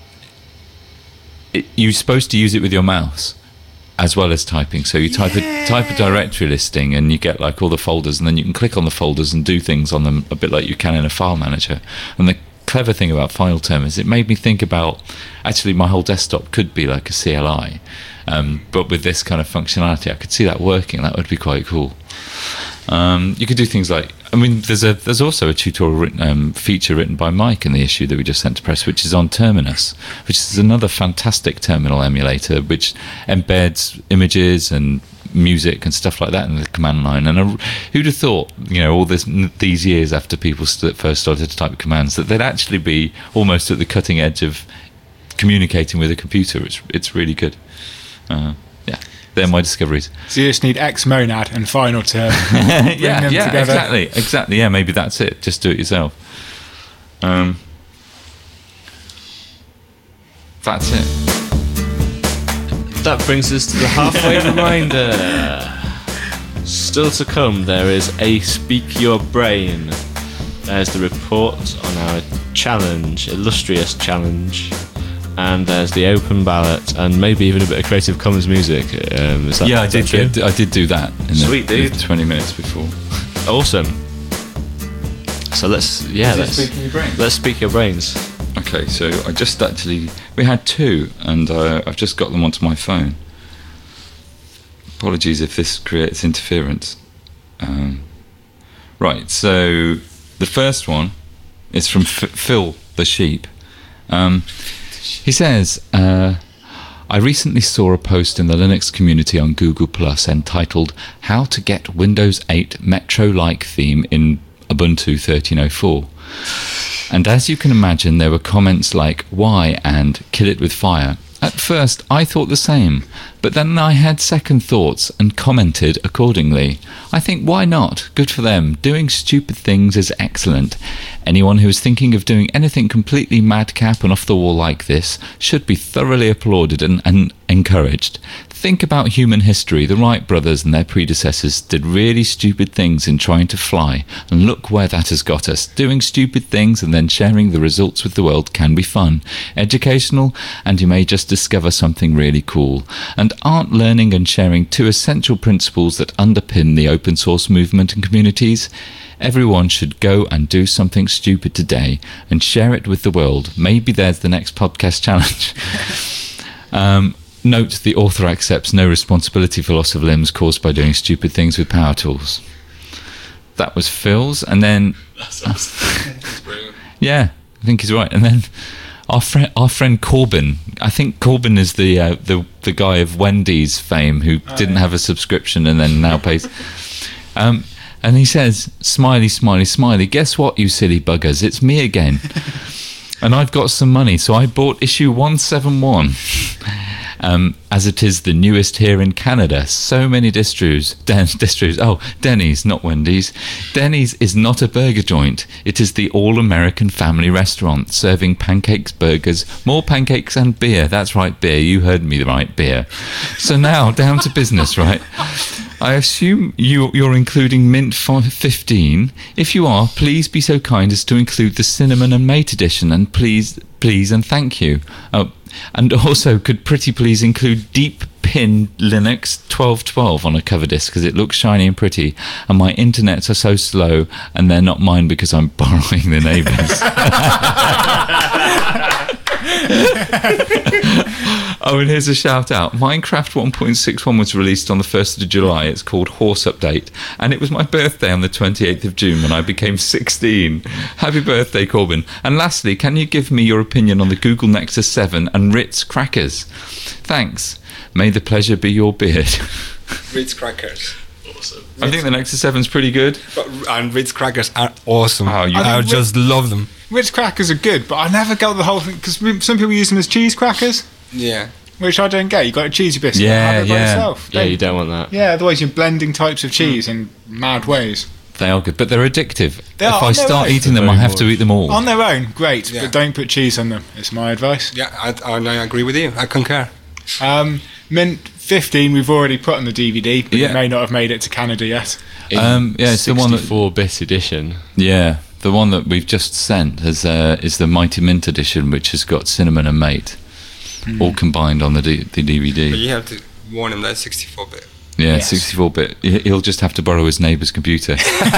[SPEAKER 2] it you're supposed to use it with your mouse as well as typing. So you type
[SPEAKER 4] Yeah.
[SPEAKER 2] a type a directory listing, and you get like all the folders, and then you can click on the folders and do things on them a bit like you can in a file manager. And the clever thing about FileTerm is it made me think about, actually my whole desktop could be like a C L I, um, but with this kind of functionality I could see that working. That would be quite cool. Um, you could do things like, I mean, there's a there's also a tutorial written, um, feature written by Mike in the issue that we just sent to press, which is on Terminus, which is another fantastic terminal emulator which embeds images and music and stuff like that in the command line. And uh, who'd have thought, you know, all this these years after people st- first started to type commands, that they'd actually be almost at the cutting edge of communicating with a computer. It's it's really good. Uh, yeah, they're my discoveries.
[SPEAKER 4] So you just need Xmonad and Final Term. Bring
[SPEAKER 2] yeah,
[SPEAKER 4] them
[SPEAKER 2] yeah,
[SPEAKER 4] together.
[SPEAKER 2] exactly, exactly. Yeah, maybe that's it. Just do it yourself. Um, that's it.
[SPEAKER 1] That brings us to the halfway reminder. Still to come, there is a Speak Your Brain. There's the report on our challenge, illustrious challenge, and there's the open ballot, and maybe even a bit of Creative Commons music. Um, is that,
[SPEAKER 2] Yeah, I
[SPEAKER 1] is that
[SPEAKER 2] did.
[SPEAKER 1] true?
[SPEAKER 2] I did do that. In
[SPEAKER 1] Sweet,
[SPEAKER 2] the,
[SPEAKER 1] dude.
[SPEAKER 2] the Twenty minutes before.
[SPEAKER 1] Awesome. So let's, yeah, let's
[SPEAKER 2] Speaking Your Brain?
[SPEAKER 1] let's speak your brains.
[SPEAKER 2] Okay, so I just actually we had two, and uh, I've just got them onto my phone. Apologies if this creates interference. Um, right, so the first one is from F- Phil the Sheep. Um, he says, uh, I recently saw a post in the Linux community on Google Plus entitled How to Get Windows eight Metro-like Theme in Ubuntu thirteen oh four. And as you can imagine, there were comments like, why, and kill it with fire. At first, I thought the same, but then I had second thoughts and commented accordingly. I think, why not? Good for them. Doing stupid things is excellent. Anyone who is thinking of doing anything completely madcap and off the wall like this should be thoroughly applauded and, and encouraged. Think about human history. The Wright brothers and their predecessors did really stupid things in trying to fly, and look where that has got us. Doing stupid things and then sharing the results with the world can be fun, educational, and you may just discover something really cool. And aren't learning and sharing two essential principles that underpin the open source movement and communities? Everyone should go and do something stupid today and share it with the world. Maybe there's the next podcast challenge. um, Note, the author accepts no responsibility for loss of limbs caused by doing stupid things with power tools. That was Phil's, and then... yeah, I think he's right. And then our friend, our friend Corbin, I think Corbin is the uh, the the guy of Wendy's fame who
[SPEAKER 4] Oh,
[SPEAKER 2] didn't
[SPEAKER 4] yeah.
[SPEAKER 2] have a subscription and then now pays... Um, and he says, smiley, smiley, smiley, guess what, you silly buggers, it's me again. And I've got some money, so I bought issue one seventy-one. Um, as it is the newest here in Canada. So many distros, Den- distros, oh, Denny's, not Wendy's. Denny's is not a burger joint. It is the all-American family restaurant, serving pancakes, burgers, more pancakes and beer. That's right, beer. You heard me right, beer. So now, down to business, right? I assume you, you're including Mint fifteen. If you are, please be so kind as to include the Cinnamon and Mate edition, and please, please and thank you. Oh, and also, could pretty please include Deep Pin Linux twelve twelve on a cover disc, because it looks shiny and pretty, and my internets are so slow, and they're not mine because I'm borrowing the neighbours. Oh, and here's a shout out. Minecraft one point six one was released on the first of July. It's called Horse Update, and it was my birthday on the twenty-eighth of June when I became sixteen. Happy birthday, Corbin. And lastly, can you give me your opinion on the Google Nexus seven and Ritz crackers? Thanks. May the pleasure be your beard.
[SPEAKER 3] Ritz crackers.
[SPEAKER 1] Awesome.
[SPEAKER 2] I think the Nexus seven's pretty good.
[SPEAKER 3] But, and Ritz crackers are awesome.
[SPEAKER 2] Oh, you-
[SPEAKER 3] I,
[SPEAKER 4] I think
[SPEAKER 3] just love them.
[SPEAKER 4] Ritz crackers are good, but I never got the whole thing, because some people use them as cheese crackers,
[SPEAKER 3] Yeah.
[SPEAKER 4] which I don't get. You got a cheesy biscuit,
[SPEAKER 2] Yeah,
[SPEAKER 4] have it by
[SPEAKER 2] yeah.
[SPEAKER 4] yourself.
[SPEAKER 1] Yeah, you don't want that.
[SPEAKER 4] Yeah, otherwise you're blending types of cheese in mad ways.
[SPEAKER 2] They are good, but they're addictive.
[SPEAKER 4] They
[SPEAKER 2] if
[SPEAKER 4] are,
[SPEAKER 2] I
[SPEAKER 4] on their
[SPEAKER 2] start
[SPEAKER 4] own.
[SPEAKER 2] eating them, I
[SPEAKER 1] Very
[SPEAKER 2] have to
[SPEAKER 1] much.
[SPEAKER 2] eat them all.
[SPEAKER 4] On their own, great,
[SPEAKER 3] Yeah.
[SPEAKER 4] but don't put cheese on them. It's my advice.
[SPEAKER 3] Yeah, I, I, I agree with you. I concur.
[SPEAKER 4] Um, Mint fifteen we've already put on the D V D, but
[SPEAKER 2] Yeah.
[SPEAKER 4] it may not have made it to Canada yet.
[SPEAKER 1] In
[SPEAKER 2] Um, yeah, it's the one that-
[SPEAKER 1] sixty-four bit edition.
[SPEAKER 2] Yeah, the one that we've just sent has, uh, is the Mighty Mint edition, which has got Cinnamon and Mate all combined on the, D- the D V
[SPEAKER 3] But
[SPEAKER 2] D.
[SPEAKER 3] you have to warn him that's sixty-four bit.
[SPEAKER 2] Yeah,
[SPEAKER 4] Yes.
[SPEAKER 2] sixty-four bit. He- He'll just have to borrow his neighbour's computer.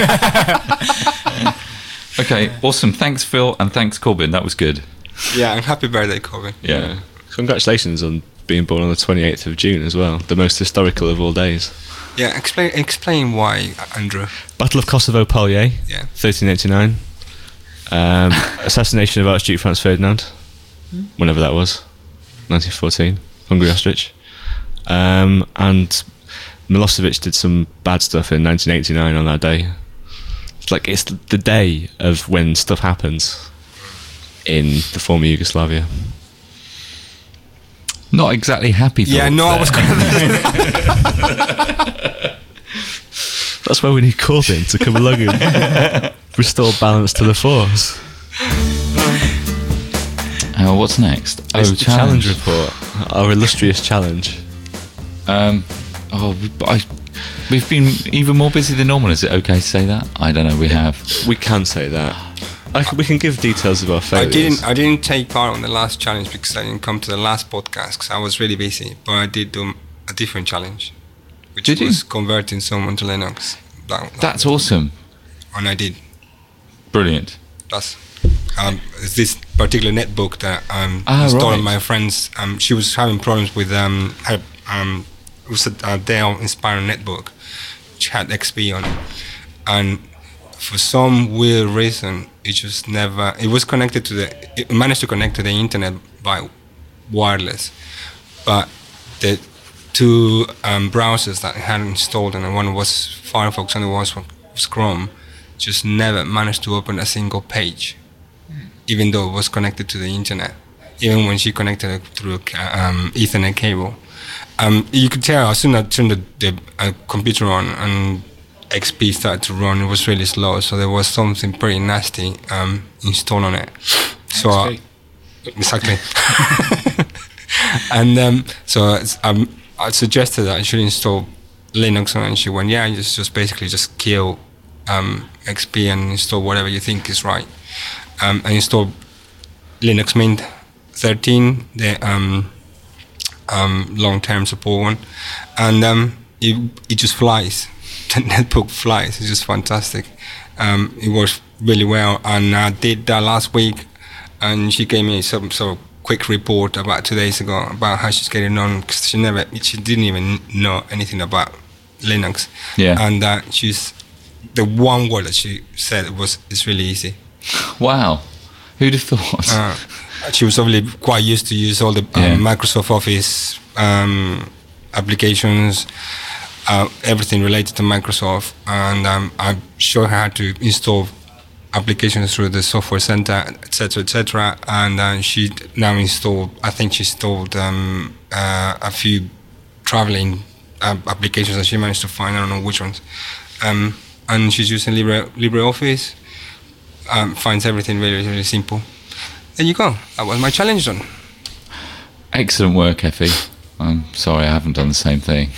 [SPEAKER 2] Okay, awesome. Thanks, Phil, and thanks, Corbin. That was good.
[SPEAKER 3] Yeah, and happy birthday, Corbin.
[SPEAKER 2] Yeah.
[SPEAKER 1] Congratulations on being born on the twenty-eighth of June as well, the most historical of all days.
[SPEAKER 3] Yeah, explain explain why, Andrew.
[SPEAKER 1] Battle of Kosovo Polje,
[SPEAKER 3] Yeah.
[SPEAKER 1] thirteen eighty-nine. Um, assassination of Archduke Franz Ferdinand, whenever that was, nineteen fourteen, Hungary Ostrich. Um, and Milosevic did some bad stuff in nineteen eighty-nine on that day. It's like it's the day of when stuff happens in the former Yugoslavia.
[SPEAKER 2] Not exactly happy thoughts
[SPEAKER 3] Yeah, no, I
[SPEAKER 2] there.
[SPEAKER 3] was going to.
[SPEAKER 1] That's why we need Corbin to come along and restore balance to the force.
[SPEAKER 2] Uh, what's next?
[SPEAKER 1] It's
[SPEAKER 2] oh,
[SPEAKER 1] the challenge report, our illustrious challenge.
[SPEAKER 2] Um, oh, we- I, we've been even more busy than normal. Is it okay to say that? I don't know. We have.
[SPEAKER 1] We can say that. I c we can give details of our
[SPEAKER 3] I
[SPEAKER 1] failures.
[SPEAKER 3] didn't. I didn't take part on the last challenge because I didn't come to the last podcast because I was really busy. But I did do a different challenge, which
[SPEAKER 2] Did you?
[SPEAKER 3] was converting someone to Linux. That, that-
[SPEAKER 2] That's awesome.
[SPEAKER 3] and I did.
[SPEAKER 2] Brilliant.
[SPEAKER 3] That's um, it's this particular netbook that um,
[SPEAKER 2] Ah,
[SPEAKER 3] installed
[SPEAKER 2] right.
[SPEAKER 3] on my friend's. Um, she was having problems with um, her. Um, it was a, a Dell Inspiron netbook, which had X P on it, and for some weird reason, it just never. It was connected to the. It managed to connect to the internet by wireless, but the two um, browsers that I had installed, and one was Firefox and the other was Chrome, just never managed to open a single page, even though it was connected to the internet. Even when she connected it through a ca- um, Ethernet cable, um, you could tell as soon as I turned the, the uh, computer on and X P started to run, it was really slow. So there was something pretty nasty um, installed on it. So uh,
[SPEAKER 4] X P.
[SPEAKER 3] exactly. And um, so it's, um, I suggested that I should install Linux on it, and she went, yeah, just just basically just kill um, X P and install whatever you think is right. Um, I installed Linux Mint thirteen, the um, um, long-term support one, and um, it it just flies. The netbook flies. It's just fantastic. Um, it works really well, and I did that last week, and she gave me some sort of quick report about two days ago about how she's getting on, because she never, she didn't even know anything about Linux.
[SPEAKER 2] Yeah.
[SPEAKER 3] And uh, she's, the one word that she said was, it's really easy.
[SPEAKER 2] Wow. Who'd have thought?
[SPEAKER 3] Uh, she was obviously quite used to use all the um,
[SPEAKER 2] Yeah.
[SPEAKER 3] Microsoft Office um, applications, uh, everything related to Microsoft, and um, I showed her how to install applications through the software center, et cetera, et cetera. And uh, she now installed, I think she installed um, uh, a few traveling uh, applications that she managed to find. I don't know which ones. Um, and she's using Libre, LibreOffice. Um, finds everything really, really simple. There you go. That was my challenge done.
[SPEAKER 2] Excellent work, Effie. I'm sorry I haven't done the same thing.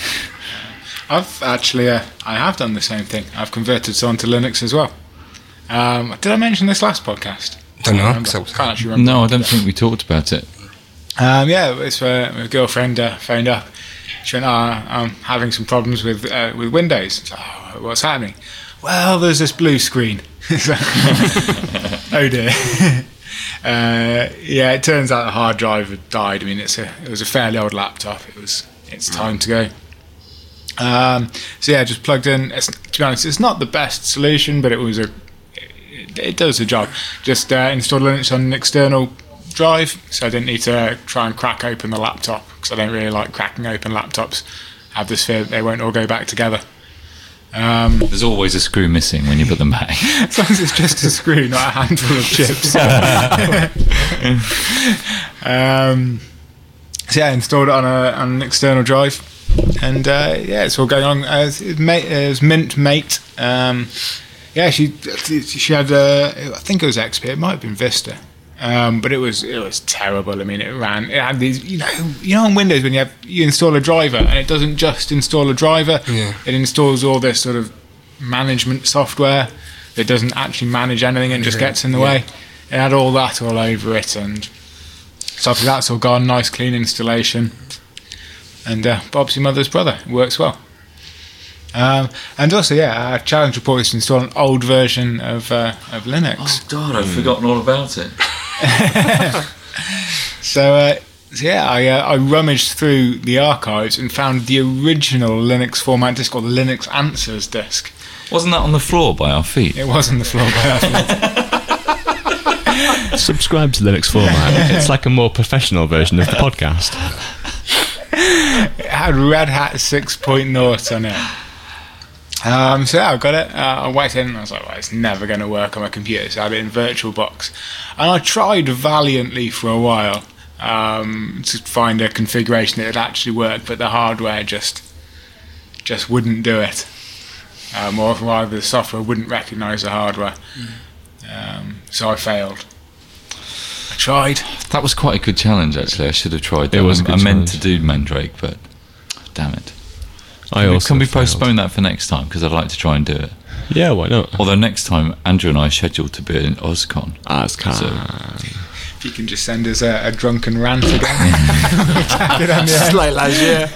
[SPEAKER 4] I've actually, uh, I have done the same thing. I've converted someone to Linux as well. Um, did I mention this last podcast?
[SPEAKER 3] Don't know,
[SPEAKER 4] I remember.
[SPEAKER 3] 'cause I was-
[SPEAKER 4] Can't actually remember.
[SPEAKER 2] No, I don't think we talked about it.
[SPEAKER 4] Um, yeah, it's uh, my girlfriend uh, phoned up. She went, oh, I'm having some problems with uh, with Windows. So, oh, what's happening? Well, there's this blue screen. It's like, oh dear. uh, yeah, it turns out the hard drive had died. I mean, it's a it was a fairly old laptop. It was it's time to go. Um, so yeah, just plugged in. It's, to be honest, it's not the best solution, but it was a it, it does the job. Just uh, installed Linux on an external drive, so I didn't need to try and crack open the laptop, because I don't really like cracking open laptops. I have this fear that they won't all go back together. Um,
[SPEAKER 2] There's always a screw missing when you put them back.
[SPEAKER 4] as long as it's just a screw, not a handful of chips. um, so yeah, installed it on, a, on an external drive, and uh, yeah, it's all going on. Uh, it's, it's, mate, it was Mint Mate. Um, yeah, she she had, uh, I think it was X P, it might have been Vista. Um, but it was it was terrible. I mean, it ran. It had these, you know, you know, on Windows when you have you install a driver and it doesn't just install a driver.
[SPEAKER 3] Yeah.
[SPEAKER 4] It installs all this sort of management software that doesn't actually manage anything and just
[SPEAKER 3] Yeah.
[SPEAKER 4] gets in the
[SPEAKER 3] Yeah.
[SPEAKER 4] way. It had all that all over it, and so after that's all gone. Nice clean installation, and uh, Bob's your mother's brother. It works well. Um, and also, yeah, uh, Challenge Report is to install an old version of uh, of Linux.
[SPEAKER 2] Oh God, I've forgotten all about it.
[SPEAKER 4] So, uh, so yeah, I uh, I rummaged through the archives and found the original Linux format disk, or the Linux Answers disk.
[SPEAKER 2] Wasn't that on the floor by our feet?
[SPEAKER 4] It was on the floor by our feet.
[SPEAKER 1] Subscribe to Linux Format. It's like a more professional version of the podcast.
[SPEAKER 4] It had Red Hat six point oh on it. Um, so yeah, I got it. Uh, I went in and I was like, well, it's never going to work on my computer. So I had it in VirtualBox. And I tried valiantly for a while um, to find a configuration that would actually work, but the hardware just just wouldn't do it. Um, or rather, the software wouldn't recognise the hardware. Um, so I failed. I tried.
[SPEAKER 2] That was quite a good challenge, actually. I should have tried that.
[SPEAKER 1] It was a
[SPEAKER 2] I,
[SPEAKER 1] good
[SPEAKER 2] I meant
[SPEAKER 1] challenge.
[SPEAKER 2] to do Mandrake, but damn it.
[SPEAKER 1] I
[SPEAKER 2] Can we,
[SPEAKER 1] also
[SPEAKER 2] can we
[SPEAKER 1] failed.
[SPEAKER 2] postpone that for next time? Because I'd like to try and do it.
[SPEAKER 1] Yeah, why not?
[SPEAKER 2] Although next time, Andrew and I are scheduled to be in OzCon.
[SPEAKER 1] Ah, it's kind
[SPEAKER 2] So-
[SPEAKER 4] If you can just send us a, a drunken rant again. Tap it on the end.
[SPEAKER 1] like last year.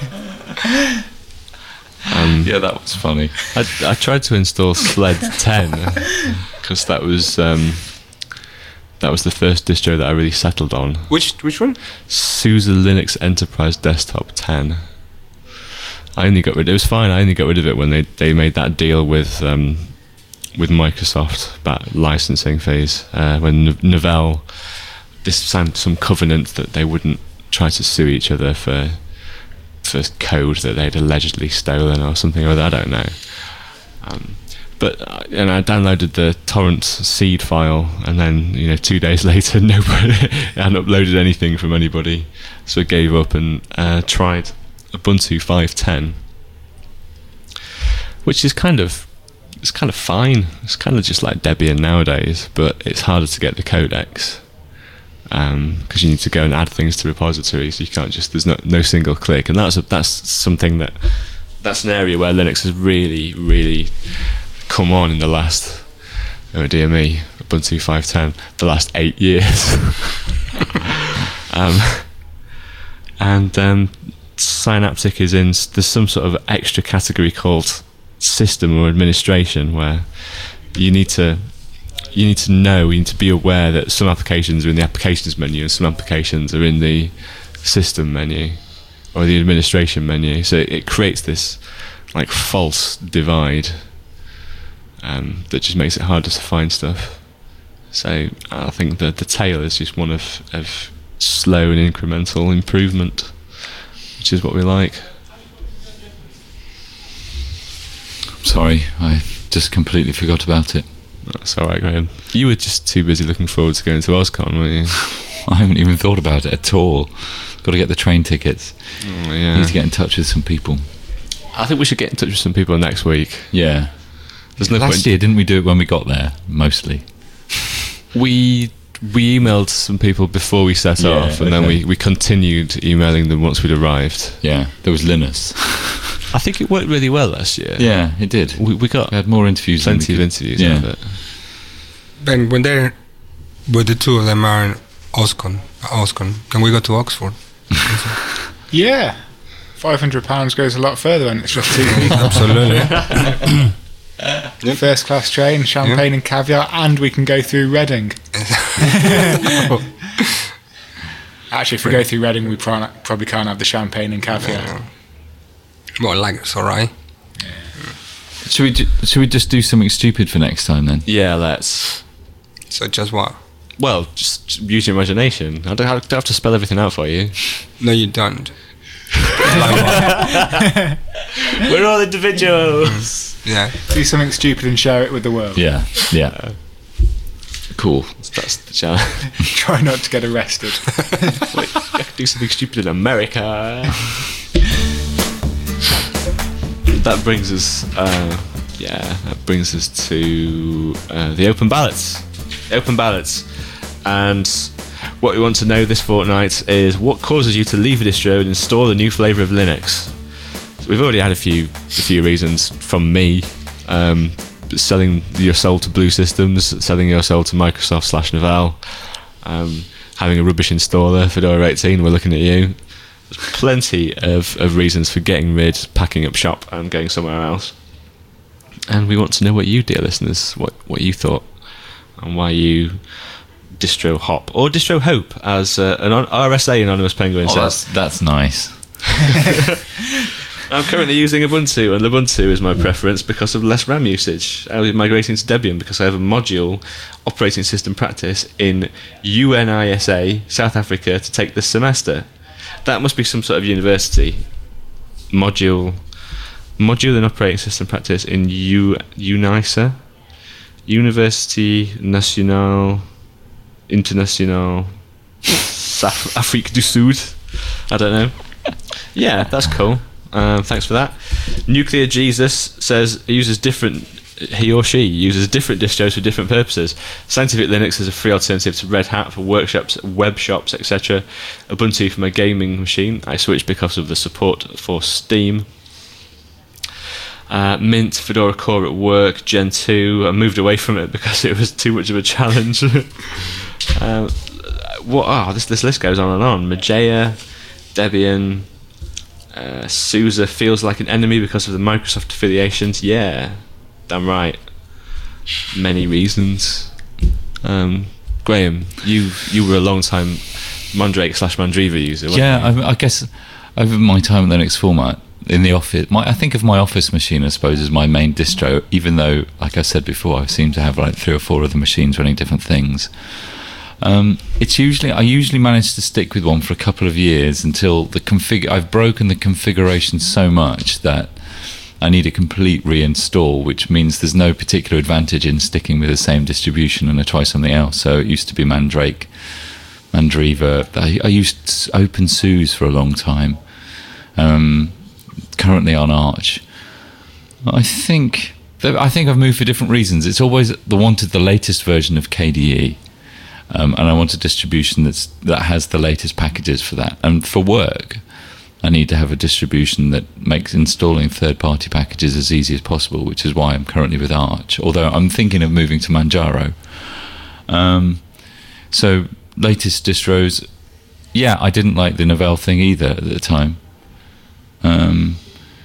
[SPEAKER 1] Um,
[SPEAKER 2] Yeah, that was funny.
[SPEAKER 1] I, I tried to install Sled ten because that was um, that was the first distro that I really settled on.
[SPEAKER 3] Which which one?
[SPEAKER 1] SUSE Linux Enterprise Desktop ten. I only got rid. It was fine. I only got rid of it when they, they made that deal with um, with Microsoft about licensing fees. Uh, when N- Novell this signed some covenant that they wouldn't try to sue each other for for code that they'd allegedly stolen or something or other. I don't know. Um, but uh, and I downloaded the torrent seed file, and then you know two days later, nobody hadn't uploaded anything from anybody, so I gave up and uh, tried Ubuntu five ten, which is kind of it's kind of fine. It's kind of just like Debian nowadays, but it's harder to get the codecs because um, you need to go and add things to repositories. You can't just there's no no single click, and that's a, that's something that that's an area where Linux has really really come on in the last oh dear me Ubuntu five ten the last eight years. um, and um, Synaptic is in there's some sort of extra category called system or administration where you need to you need to know you need to be aware that some applications are in the applications menu and some applications are in the system menu or the administration menu, so it creates this like false divide um, that just makes it harder to find stuff. So I think the the tail is just one of, of slow and incremental improvement, which is what we like.
[SPEAKER 2] Sorry, I just completely forgot about it.
[SPEAKER 1] That's alright, Graham. You were just too busy looking forward to going to OzCon, weren't you?
[SPEAKER 2] I haven't even thought about it at all. Got to get the train tickets.
[SPEAKER 1] Oh, yeah.
[SPEAKER 2] Need to get in touch with some people.
[SPEAKER 1] I think we should get in touch with some people next week.
[SPEAKER 2] Yeah.
[SPEAKER 1] There's no
[SPEAKER 2] Last
[SPEAKER 1] point.
[SPEAKER 2] year, didn't we do it when we got there? Mostly.
[SPEAKER 1] We we emailed some people before we set
[SPEAKER 2] Yeah,
[SPEAKER 1] off, and then
[SPEAKER 2] okay.
[SPEAKER 1] we, we continued emailing them once we'd arrived.
[SPEAKER 2] Yeah. There was Linus.
[SPEAKER 1] I think it worked really well last year.
[SPEAKER 2] Yeah, it did.
[SPEAKER 1] We, we got
[SPEAKER 2] We had more interviews. than
[SPEAKER 1] plenty
[SPEAKER 2] we
[SPEAKER 1] of
[SPEAKER 2] could-
[SPEAKER 1] interviews
[SPEAKER 2] Yeah.
[SPEAKER 1] out of it.
[SPEAKER 3] Ben, when they're when the two of them are in OzCon, OzCon, can we go to Oxford?
[SPEAKER 4] Yeah. five hundred pounds goes a lot further when it's just two people.
[SPEAKER 3] Absolutely.
[SPEAKER 4] First class train, champagne and caviar, and we can go through Reading. Actually, if we go through Reading, we pro- probably can't have the champagne and caviar.
[SPEAKER 3] Well, like it's alright.
[SPEAKER 2] Should we, ju- should we just do something stupid for next time then?
[SPEAKER 1] Yeah, let's.
[SPEAKER 3] So just what?
[SPEAKER 1] Well, just use your imagination. I don't have, don't have to spell everything out for you.
[SPEAKER 3] No, you don't.
[SPEAKER 1] We're all individuals.
[SPEAKER 3] Yeah.
[SPEAKER 4] Do something stupid and share it with the world.
[SPEAKER 2] Yeah. Yeah. Cool.
[SPEAKER 1] That's the challenge.
[SPEAKER 4] Try not to get arrested.
[SPEAKER 1] Wait, I could do something stupid in America. That brings us, uh, yeah, that brings us to uh, the open ballots. The open ballots. And what we want to know this fortnight is what causes you to leave a distro and install a new flavour of Linux. So we've already had a few a few reasons from me. Um, selling your soul to Blue Systems, selling your soul to Microsoft slash Novell, um, having a rubbish installer, Fedora eighteen, we're looking at you. There's plenty of, of reasons for getting rid, packing up shop and going somewhere else. And we want to know what you, dear listeners, what, what you thought and why you distro hop or distro hope, as uh, an R S A Anonymous Penguin
[SPEAKER 2] Oh,
[SPEAKER 1] says.
[SPEAKER 2] that's, that's nice.
[SPEAKER 1] I'm currently using Ubuntu, and Ubuntu is my preference because of less RAM usage. I'm migrating to Debian because I have a module operating system practice in U N I S A, South Africa, to take this semester. That must be some sort of university. Module module in operating system practice in U, UNISA, Université Nationale Internationale South Afrique du Sud. I don't know. Yeah, that's cool. Um, thanks for that. Nuclear Jesus says he uses different. He or she uses different distros for different purposes. Scientific Linux is a free alternative to Red Hat for workshops, web shops, et cetera. Ubuntu for my gaming machine. I switched because of the support for Steam. Uh, Mint, Fedora Core at work, Gen two. I moved away from it because it was too much of a challenge. uh, what? Oh, this this list goes on and on. Mageia, Debian. Uh, SUSE feels like an enemy because of the Microsoft affiliations. Yeah, damn right. Many reasons. Um, Graham, you you were a long time Mandrake slash Mandriva user. Weren't
[SPEAKER 2] Yeah,
[SPEAKER 1] you?
[SPEAKER 2] I, I guess over my time at Linux Format in the office, my, I think of my office machine, I suppose, as my main distro. Even though, like I said before, I seem to have like three or four other machines running different things. Um, it's usually I usually manage to stick with one for a couple of years until the config. I've broken the configuration so much that I need a complete reinstall, which means there's no particular advantage in sticking with the same distribution and I try something else. So it used to be Mandrake, Mandriva. I, I used OpenSUSE for a long time. Um, currently on Arch. I think I think I've moved for different reasons. It's always the wanted the latest version of K D E. Um, and I want a distribution that's that has the latest packages for that. And for work, I need to have a distribution that makes installing third-party packages as easy as possible, which is why I'm currently with Arch. Although I'm thinking of moving to Manjaro. Um, so latest distros, yeah, I didn't like the Novell thing either at the time. Um,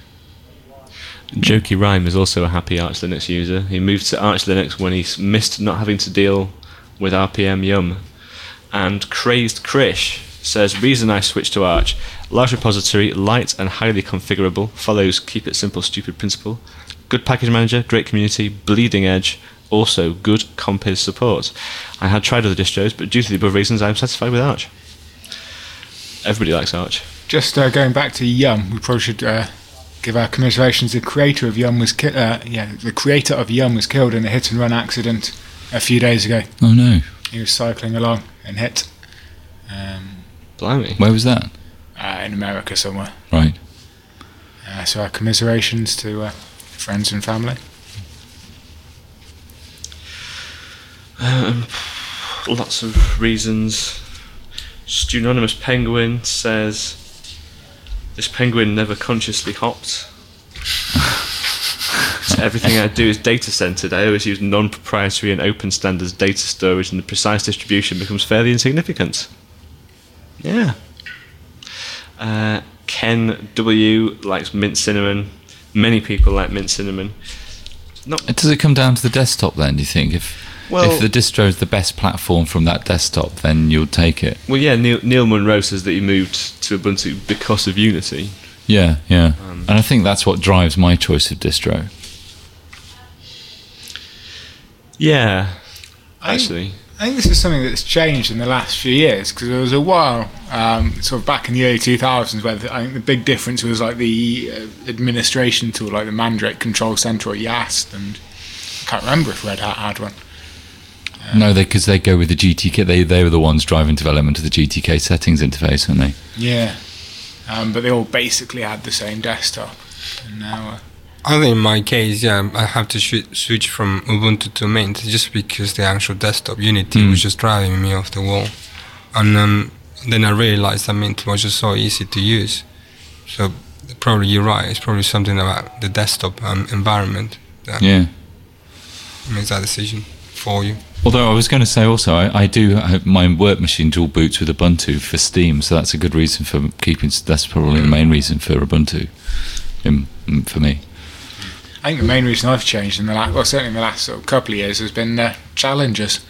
[SPEAKER 1] Jokey Rhyme is also a happy Arch Linux user. He moved to Arch Linux when he missed not having to deal with R P M Yum. And Crazed Krish says, reason I switched to Arch: large repository, light and highly configurable, follows keep it simple stupid principle, good package manager, great community, bleeding edge, also good compiz support. I had tried other distros, but due to the above reasons I am satisfied with Arch. Everybody likes Arch.
[SPEAKER 4] Just uh, going back to Yum, we probably should uh, give our commiserations. The creator of Yum was ki- uh, yeah, the creator of Yum was killed in a hit and run accident a few days ago.
[SPEAKER 2] oh no,
[SPEAKER 4] He was cycling along and hit. Um,
[SPEAKER 1] Blimey.
[SPEAKER 2] where was that?
[SPEAKER 4] uh, in America somewhere.
[SPEAKER 2] Right.
[SPEAKER 4] Uh, so our commiserations to uh, friends and family.
[SPEAKER 1] Um, lots of reasons. Studonymous Penguin says, this penguin never consciously hopped. So everything I do is data centered. I always use non-proprietary and open standards data storage, and the precise distribution becomes fairly insignificant. Yeah. Uh, Ken W likes mint cinnamon. Many people like mint cinnamon. Not
[SPEAKER 2] Does it come down to the desktop then, do you think? If
[SPEAKER 1] Well-
[SPEAKER 2] if the distro is the best platform from that desktop, then you'll take it.
[SPEAKER 1] well, yeah. Neil, Neil Munro says that he moved to Ubuntu because of Unity.
[SPEAKER 2] Yeah, yeah.
[SPEAKER 1] Um,
[SPEAKER 2] and I think that's what drives my choice of distro.
[SPEAKER 1] Yeah,
[SPEAKER 4] I-
[SPEAKER 1] actually.
[SPEAKER 4] I think this is something that's changed in the last few years, because there was a while, um, sort of back in the early two thousands, where the, I think the big difference was like the uh, administration tool, like the Mandrake Control Center or YaST, and I can't remember if Red Hat had one.
[SPEAKER 2] No, they because they go with the G T K. They they were the ones driving development of the G T K settings interface, weren't they?
[SPEAKER 4] Yeah, um, but they all basically had the same desktop, and now uh,
[SPEAKER 3] I think in my case, yeah, I have to sh- switch from Ubuntu to Mint just because the actual desktop Unity
[SPEAKER 2] Mm.
[SPEAKER 3] was just driving me off the wall. And um, then I realized that Mint was just so easy to use. So probably you're right. It's probably something about the desktop um, environment that
[SPEAKER 2] Yeah.
[SPEAKER 3] makes that decision for you.
[SPEAKER 2] Although I was going to say also, I, I do have my work machine dual boots with Ubuntu for Steam, so that's a good reason for keeping. That's probably the main reason for Ubuntu, in, for me.
[SPEAKER 4] I think the main reason I've changed in the last, well, certainly in the last sort of couple of years, has been uh, challenges.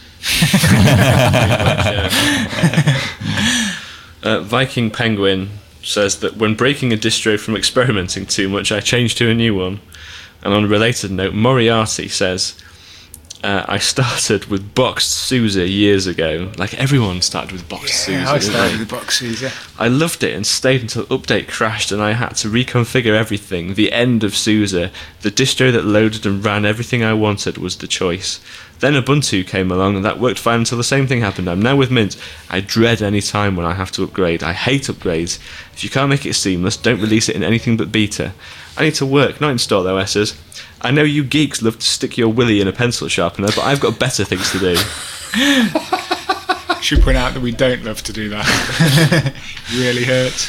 [SPEAKER 1] uh, Viking Penguin says that when breaking a distro from experimenting too much, I changed to a new one. And on a related note, Moriarty says, uh, I started with boxed SUSE years ago. Like everyone started with boxed
[SPEAKER 4] Yeah,
[SPEAKER 1] SUSE.
[SPEAKER 4] I
[SPEAKER 1] didn't
[SPEAKER 4] started
[SPEAKER 1] they?
[SPEAKER 4] with the box SUSE.
[SPEAKER 1] I loved it and stayed until update crashed and I had to reconfigure everything. The end of SUSE. The distro that loaded and ran everything I wanted was the choice. Then Ubuntu came along and that worked fine until the same thing happened. I'm now with Mint. I dread any time when I have to upgrade. I hate upgrades. If you can't make it seamless, don't release it in anything but beta. I need to work, not install O Ss. I know you geeks love to stick your willy in a pencil sharpener, but I've got better things to do.
[SPEAKER 4] Should point out that we don't love to do that. Really hurts.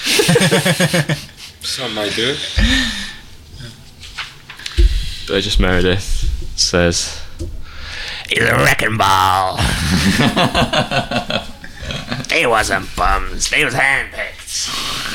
[SPEAKER 3] Some might do.
[SPEAKER 1] Burgess Meredith says,
[SPEAKER 5] He's a wrecking ball. They wasn't bums, they was handpicked.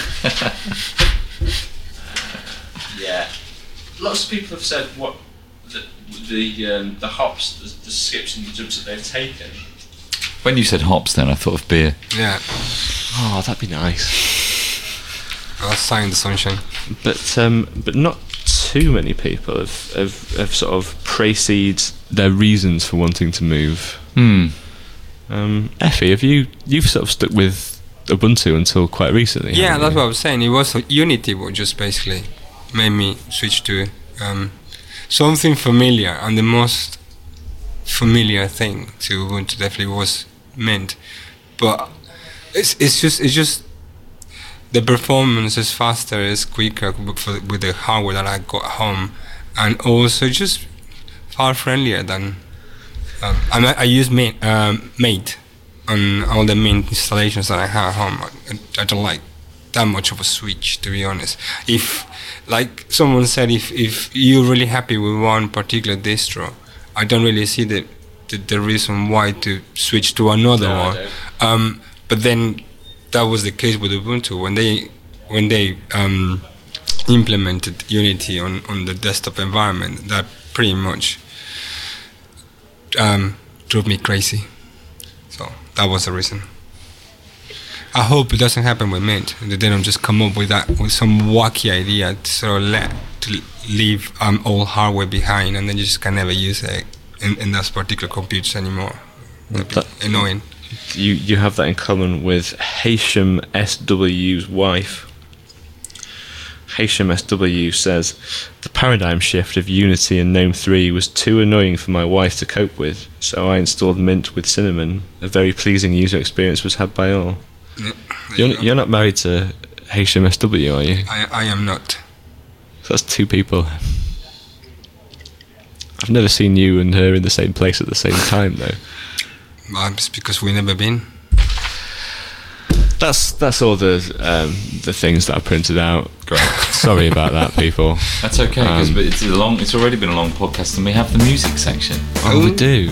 [SPEAKER 1] yeah. Lots of people have said what the the, um, the hops, the, the skips and the jumps that they've taken.
[SPEAKER 2] When you said hops, then I thought of beer.
[SPEAKER 3] Yeah.
[SPEAKER 1] Oh, that'd be nice.
[SPEAKER 3] I'll sign the sunshine.
[SPEAKER 1] But um, but not too many people have, have, have sort of preceded their reasons for wanting to move.
[SPEAKER 2] Hmm.
[SPEAKER 1] Um, Effie, have you you've sort of stuck with Ubuntu until quite recently?
[SPEAKER 3] Yeah,
[SPEAKER 1] haven't
[SPEAKER 3] that's
[SPEAKER 1] you?
[SPEAKER 3] what I was saying. It was Unity what just basically made me switch to um, something familiar, and the most familiar thing to Ubuntu definitely was Mint. But it's it's just it's just the performance is faster, is quicker for, with the hardware that I got at home, and also just far friendlier than. Um, I, I use Mint, um, Mate on all the Mint installations that I have at home. I, I don't like that much of a switch, to be honest. If, like someone said, if, if you're really happy with one particular distro, I don't really see the the, the reason why to switch to another
[SPEAKER 1] No, I
[SPEAKER 3] one.
[SPEAKER 1] don't.
[SPEAKER 3] Um, but then that was the case with Ubuntu when they when they um, implemented Unity on, on the desktop environment. That pretty much um, drove me crazy. So that was the reason. I hope it doesn't happen with Mint. That they don't just come up with that with some wacky idea to sort of let to leave um, old hardware behind, and then you just can never use it in, in those particular computers anymore. That'd be
[SPEAKER 1] That-
[SPEAKER 3] annoying.
[SPEAKER 1] You you have that in common with Hashim S W's wife. Hashim S W says, the paradigm shift of Unity and GNOME three was too annoying for my wife to cope with, so I installed Mint with Cinnamon. A very pleasing user experience was had by all.
[SPEAKER 3] Yeah, there
[SPEAKER 1] You're,
[SPEAKER 3] you go.
[SPEAKER 1] you're not married to Hashim S W, are you?
[SPEAKER 3] I, I am not.
[SPEAKER 1] So that's two people. I've never seen you and her in the same place at the same time, though.
[SPEAKER 3] Well, it's because we've never been.
[SPEAKER 1] That's that's all the um, the things that I printed out.
[SPEAKER 2] Great.
[SPEAKER 1] Sorry about that, people.
[SPEAKER 2] That's okay, because
[SPEAKER 1] Um,
[SPEAKER 2] it's a long. It's already been a long podcast, and we have the music section.
[SPEAKER 1] Oh, we do.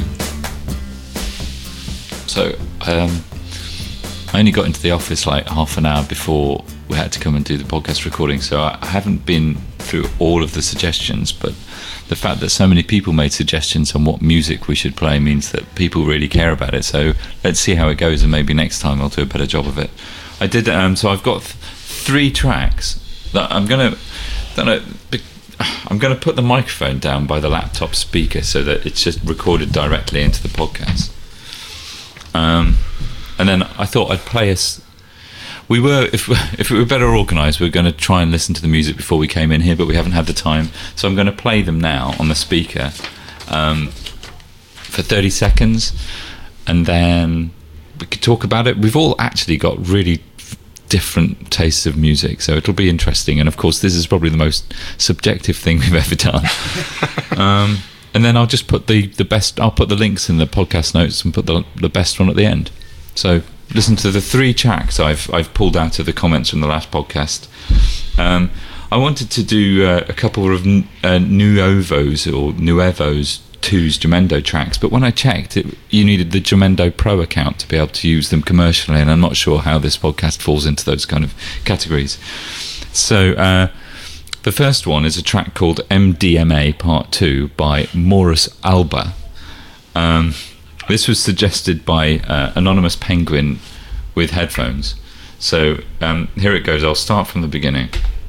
[SPEAKER 2] So um, I only got into the office like half an hour before we had to come and do the podcast recording, so I I haven't been through all of the suggestions, but the fact that so many people made suggestions on what music we should play means that people really care about it. So let's see how it goes, and maybe next time I'll do a better job of it. I did. Um, so I've got th- three tracks that I'm gonna. Don't know, be- I'm gonna put the microphone down by the laptop speaker so that it's just recorded directly into the podcast. Um, and then I thought I'd play us. We were, if if we were better organised, we were going to try and listen to the music before we came in here, but we haven't had the time. So I'm going to play them now on the speaker um, for thirty seconds, and then we could talk about it. We've all actually got really different tastes of music, so it'll be interesting. And of course, this is probably the most subjective thing we've ever done. um, and then I'll just put the, the best. I'll put the links in the podcast notes and put the the best one at the end. So listen to the three tracks I've I've pulled out of the comments from the last podcast. Um, I wanted to do uh, a couple of uh, Nuevos or Nuevos twos Jamendo tracks, but when I checked, it, you needed the Jamendo Pro account to be able to use them commercially, and I'm not sure how this podcast falls into those kind of categories. So uh, the first one is a track called M D M A Part two by Morris Alba. Um, this was suggested by uh, Anonymous Penguin with headphones. So um, here it goes. I'll start from the beginning.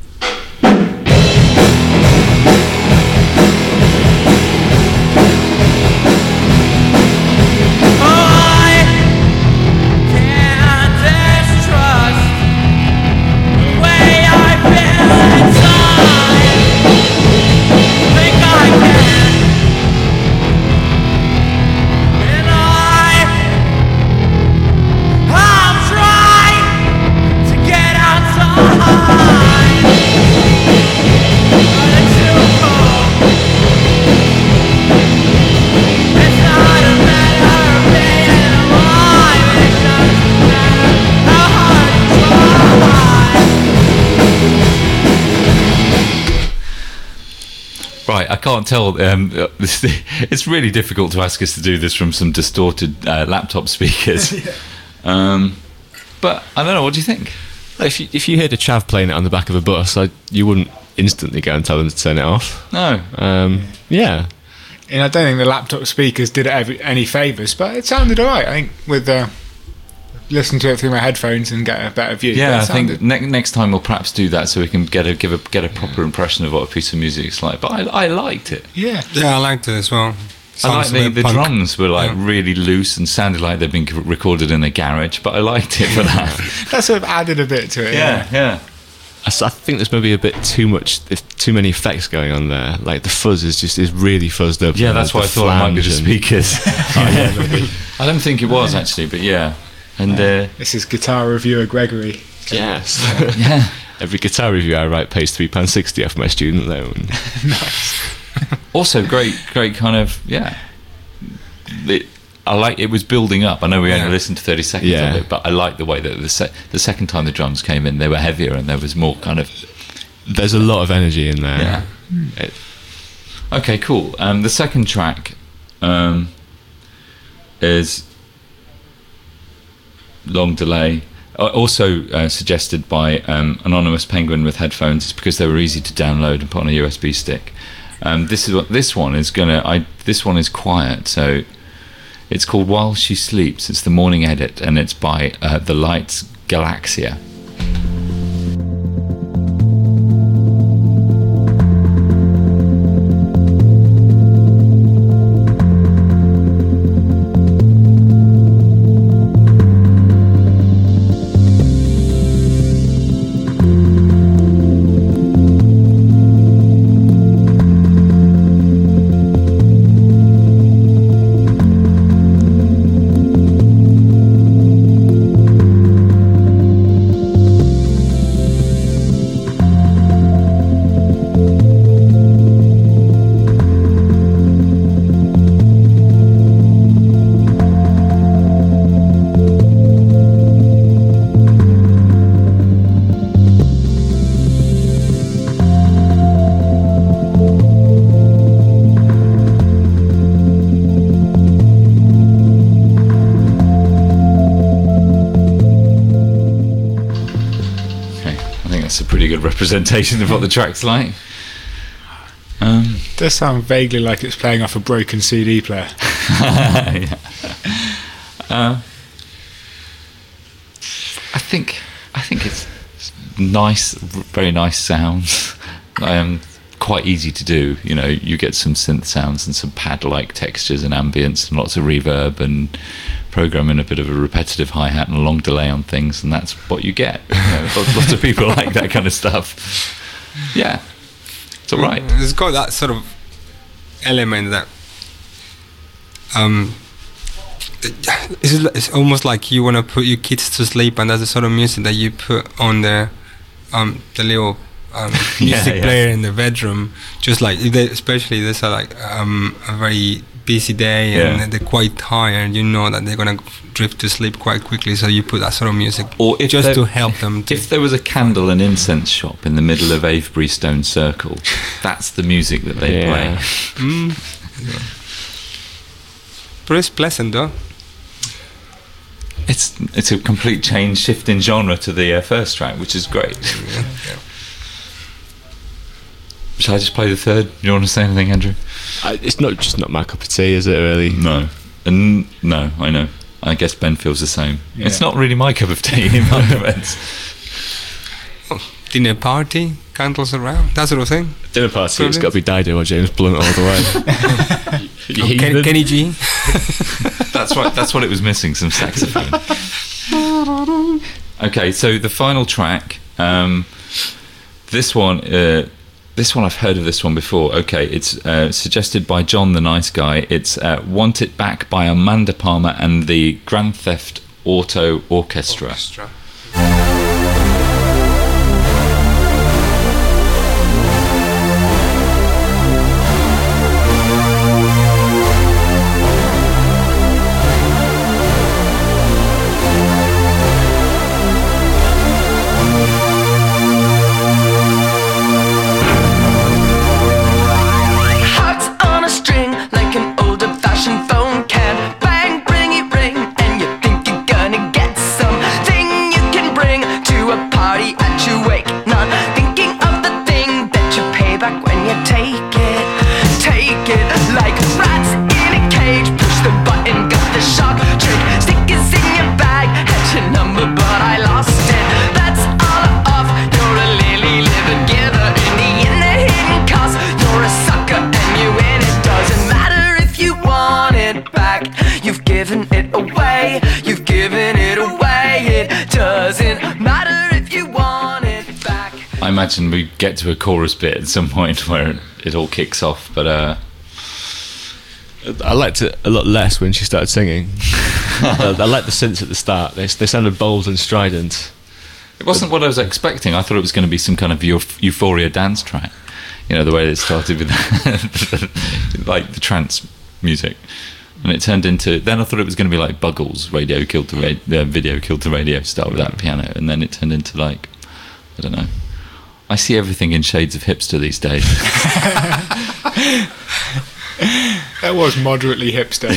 [SPEAKER 2] Right, I can't tell. Um, it's really difficult to ask us to do this from some distorted uh, laptop speakers. yeah. um, but I don't know. What do you think?
[SPEAKER 1] If you, if you heard a chav playing it on the back of a bus, I, you wouldn't instantly go and tell them to turn it off.
[SPEAKER 2] No.
[SPEAKER 1] Um, yeah.
[SPEAKER 4] And I don't think the laptop speakers did it every, any favours, but it sounded alright. I think with uh, listen to it through my headphones and get a better view.
[SPEAKER 2] Yeah, I think ne- next time we'll perhaps do that so we can get a give a get a proper impression of what a piece of music is like. But I, I liked it.
[SPEAKER 4] Yeah,
[SPEAKER 3] yeah, I liked it as well.
[SPEAKER 2] I like the, the
[SPEAKER 3] punk.
[SPEAKER 2] drums were like
[SPEAKER 3] Yeah.
[SPEAKER 2] really loose and sounded like they'd been recorded in a garage, but I liked it for that.
[SPEAKER 4] that sort of added a bit to it.
[SPEAKER 2] yeah, yeah.
[SPEAKER 1] I s- I think there's maybe a bit too much, there's too many effects going on there. Like the fuzz is just is really fuzzed up.
[SPEAKER 2] Yeah,
[SPEAKER 1] and
[SPEAKER 2] that's
[SPEAKER 1] the
[SPEAKER 2] why I thought it might be the
[SPEAKER 1] flange and-
[SPEAKER 2] speakers. I don't think it was actually, but yeah. And uh,
[SPEAKER 4] This is guitar reviewer Gregory.
[SPEAKER 1] Yes.
[SPEAKER 2] yeah,
[SPEAKER 1] Every guitar review I write pays three pounds sixty off my student loan.
[SPEAKER 4] Nice.
[SPEAKER 2] also great, great kind of yeah. It, I like it was building up. I know we only
[SPEAKER 3] Yeah.
[SPEAKER 2] listened to thirty seconds
[SPEAKER 1] Yeah.
[SPEAKER 2] of it, but I like the way that the se- the second time the drums came in, they were heavier and there was more kind of
[SPEAKER 1] There's a lot of energy in there.
[SPEAKER 2] yeah.
[SPEAKER 1] It,
[SPEAKER 2] Okay, cool. Um, the second track um, is Long Delay. Uh, Also uh, suggested by um, Anonymous Penguin with headphones. It's because they were easy to download and put on a U S B stick. Um, this is what this one is gonna. I this one is quiet, so it's called While She Sleeps. It's the morning edit, and it's by uh, The Lights Galaxia. That's a pretty good representation of what the track's like. Um,
[SPEAKER 4] Does sound vaguely like it's playing off a broken C D player.
[SPEAKER 2] yeah. uh, I think I think it's nice, very nice sounds. Um, quite easy to do. You know, you get some synth sounds and some pad-like textures and ambience and lots of reverb and programming a bit of a repetitive hi-hat and a long delay on things, and that's what you get. You know, lots, lots of people like that kind of stuff. Yeah, it's all right.
[SPEAKER 3] It's got that sort of element that um, it's, it's almost like you want to put your kids to sleep, and that's the sort of music that you put on the um the little um, music
[SPEAKER 2] yeah.
[SPEAKER 3] player in the bedroom. Just like if they, especially there's a, like um a very busy day and
[SPEAKER 2] Yeah.
[SPEAKER 3] they're quite tired, you know that they're gonna drift to sleep quite quickly, so you put that sort of music
[SPEAKER 2] Or if
[SPEAKER 3] just
[SPEAKER 2] they're-
[SPEAKER 3] to help them to,
[SPEAKER 2] If there was a candle and incense shop in the middle of Avebury Stone Circle, that's the music that they
[SPEAKER 1] Yeah.
[SPEAKER 2] play.
[SPEAKER 3] mm. But it's pleasant though.
[SPEAKER 2] It's it's a complete change, shift in genre to the uh, first track, which is great.
[SPEAKER 3] Yeah, yeah.
[SPEAKER 2] Shall I just play the third? You want to say anything, Andrew?
[SPEAKER 1] I, it's not just not my cup of tea, is it? Really?
[SPEAKER 2] No. And no, I know. I guess Ben feels the same.
[SPEAKER 4] Yeah.
[SPEAKER 2] It's not really my cup of tea in my defense.
[SPEAKER 3] Dinner party, candles around, that sort of thing.
[SPEAKER 1] Dinner party. It's
[SPEAKER 3] Brilliant.
[SPEAKER 1] got to be Dido or James Blunt all the way. You
[SPEAKER 3] Oh, Ken,
[SPEAKER 1] heathen.
[SPEAKER 3] Kenny G.
[SPEAKER 2] That's right. That's what it was missing. Some saxophone. Okay, so the final track. Um, this one. Uh, this one I've heard of this one before. Okay, it's uh, suggested by John the Nice Guy. It's uh, "Want It Back" by Amanda Palmer and the Grand Theft Auto Orchestra.
[SPEAKER 3] Orchestra.
[SPEAKER 6] Hearts on a string like an old-fashioned phone can. Bang, bring it, ring, and you think you're gonna get something you can bring to a party at your wake. Not thinking of the thing that you pay back when you take it. Take it like rats in a cage. Push the button, got the shock trick. Stickers in your bag, had your number, but I lost it. That's all off. You're a lily liver giver. In the end, the hidden cost. You're a sucker and you win. It doesn't matter if you want it back. You've given it away. You've given it away. It doesn't matter if you want it back.
[SPEAKER 2] I imagine we get to a chorus bit at some point where it, it all kicks off, but uh,
[SPEAKER 1] I liked it a lot less when she started singing. I, I liked the synths at the start. They, they sounded bold and strident.
[SPEAKER 2] it wasn't what I was expecting. I thought it was going to be some kind of euph- euphoria dance track. You know, the way it started with like the trance music, and it turned into. Then I thought it was going to be like Buggles, Radio Killed to Radio, uh, Video Killed to Radio, start with that piano, and then it turned into like, I don't know. I see everything in shades of hipster these days.
[SPEAKER 4] That was moderately hipster.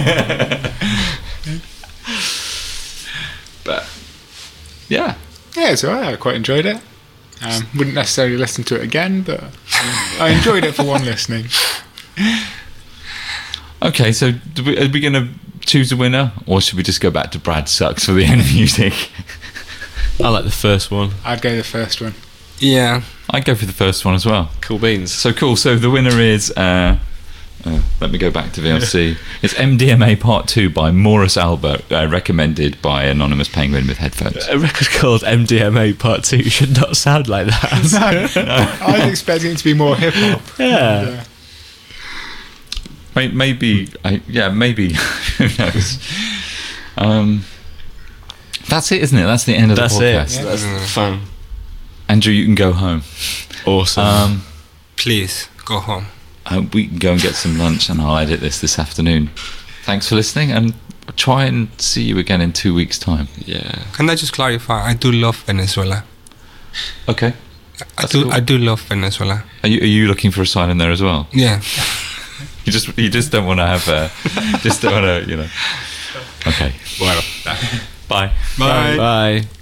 [SPEAKER 2] But yeah,
[SPEAKER 4] Yeah, it's alright. I quite enjoyed it. Um, wouldn't necessarily listen to it again, but um, I enjoyed it for one listening.
[SPEAKER 2] okay. So do we, are we going to choose a winner, or should we just go back to Brad Sucks for the end music?
[SPEAKER 1] I like the first one.
[SPEAKER 4] I'd go the first one.
[SPEAKER 3] Yeah.
[SPEAKER 2] I'd go for the first one as well.
[SPEAKER 1] Cool beans.
[SPEAKER 2] So cool. So the winner is. Uh, uh, let me go back to V L C. It's M D M A Part Two by Morris Albert, uh, recommended by Anonymous Penguin with headphones.
[SPEAKER 1] A record called M D M A Part Two should not sound like that.
[SPEAKER 4] I was expecting it to be more hip hop.
[SPEAKER 1] Yeah.
[SPEAKER 2] May- Maybe, I, yeah, maybe. Who knows? Um, that's it, isn't it? That's the end of
[SPEAKER 1] That's
[SPEAKER 2] the
[SPEAKER 1] it.
[SPEAKER 2] podcast.
[SPEAKER 1] That's fun.
[SPEAKER 2] Andrew, you can go home.
[SPEAKER 1] Awesome.
[SPEAKER 2] Um,
[SPEAKER 3] Please go home.
[SPEAKER 2] uh, we can go and get some lunch, and I'll edit this this afternoon. Thanks for listening, and I'll try and see you again in two weeks' time.
[SPEAKER 1] yeah.
[SPEAKER 3] Can I just clarify? I do love Venezuela.
[SPEAKER 2] Okay.
[SPEAKER 3] I
[SPEAKER 2] That's
[SPEAKER 3] do.
[SPEAKER 2] cool.
[SPEAKER 3] I do love Venezuela.
[SPEAKER 2] Are you, are you looking for a sign in there as well?
[SPEAKER 3] Yeah.
[SPEAKER 2] You just you just don't want to have a, just don't want to, you know. Okay.
[SPEAKER 3] Well.
[SPEAKER 2] Bye.
[SPEAKER 3] Bye.
[SPEAKER 1] Bye.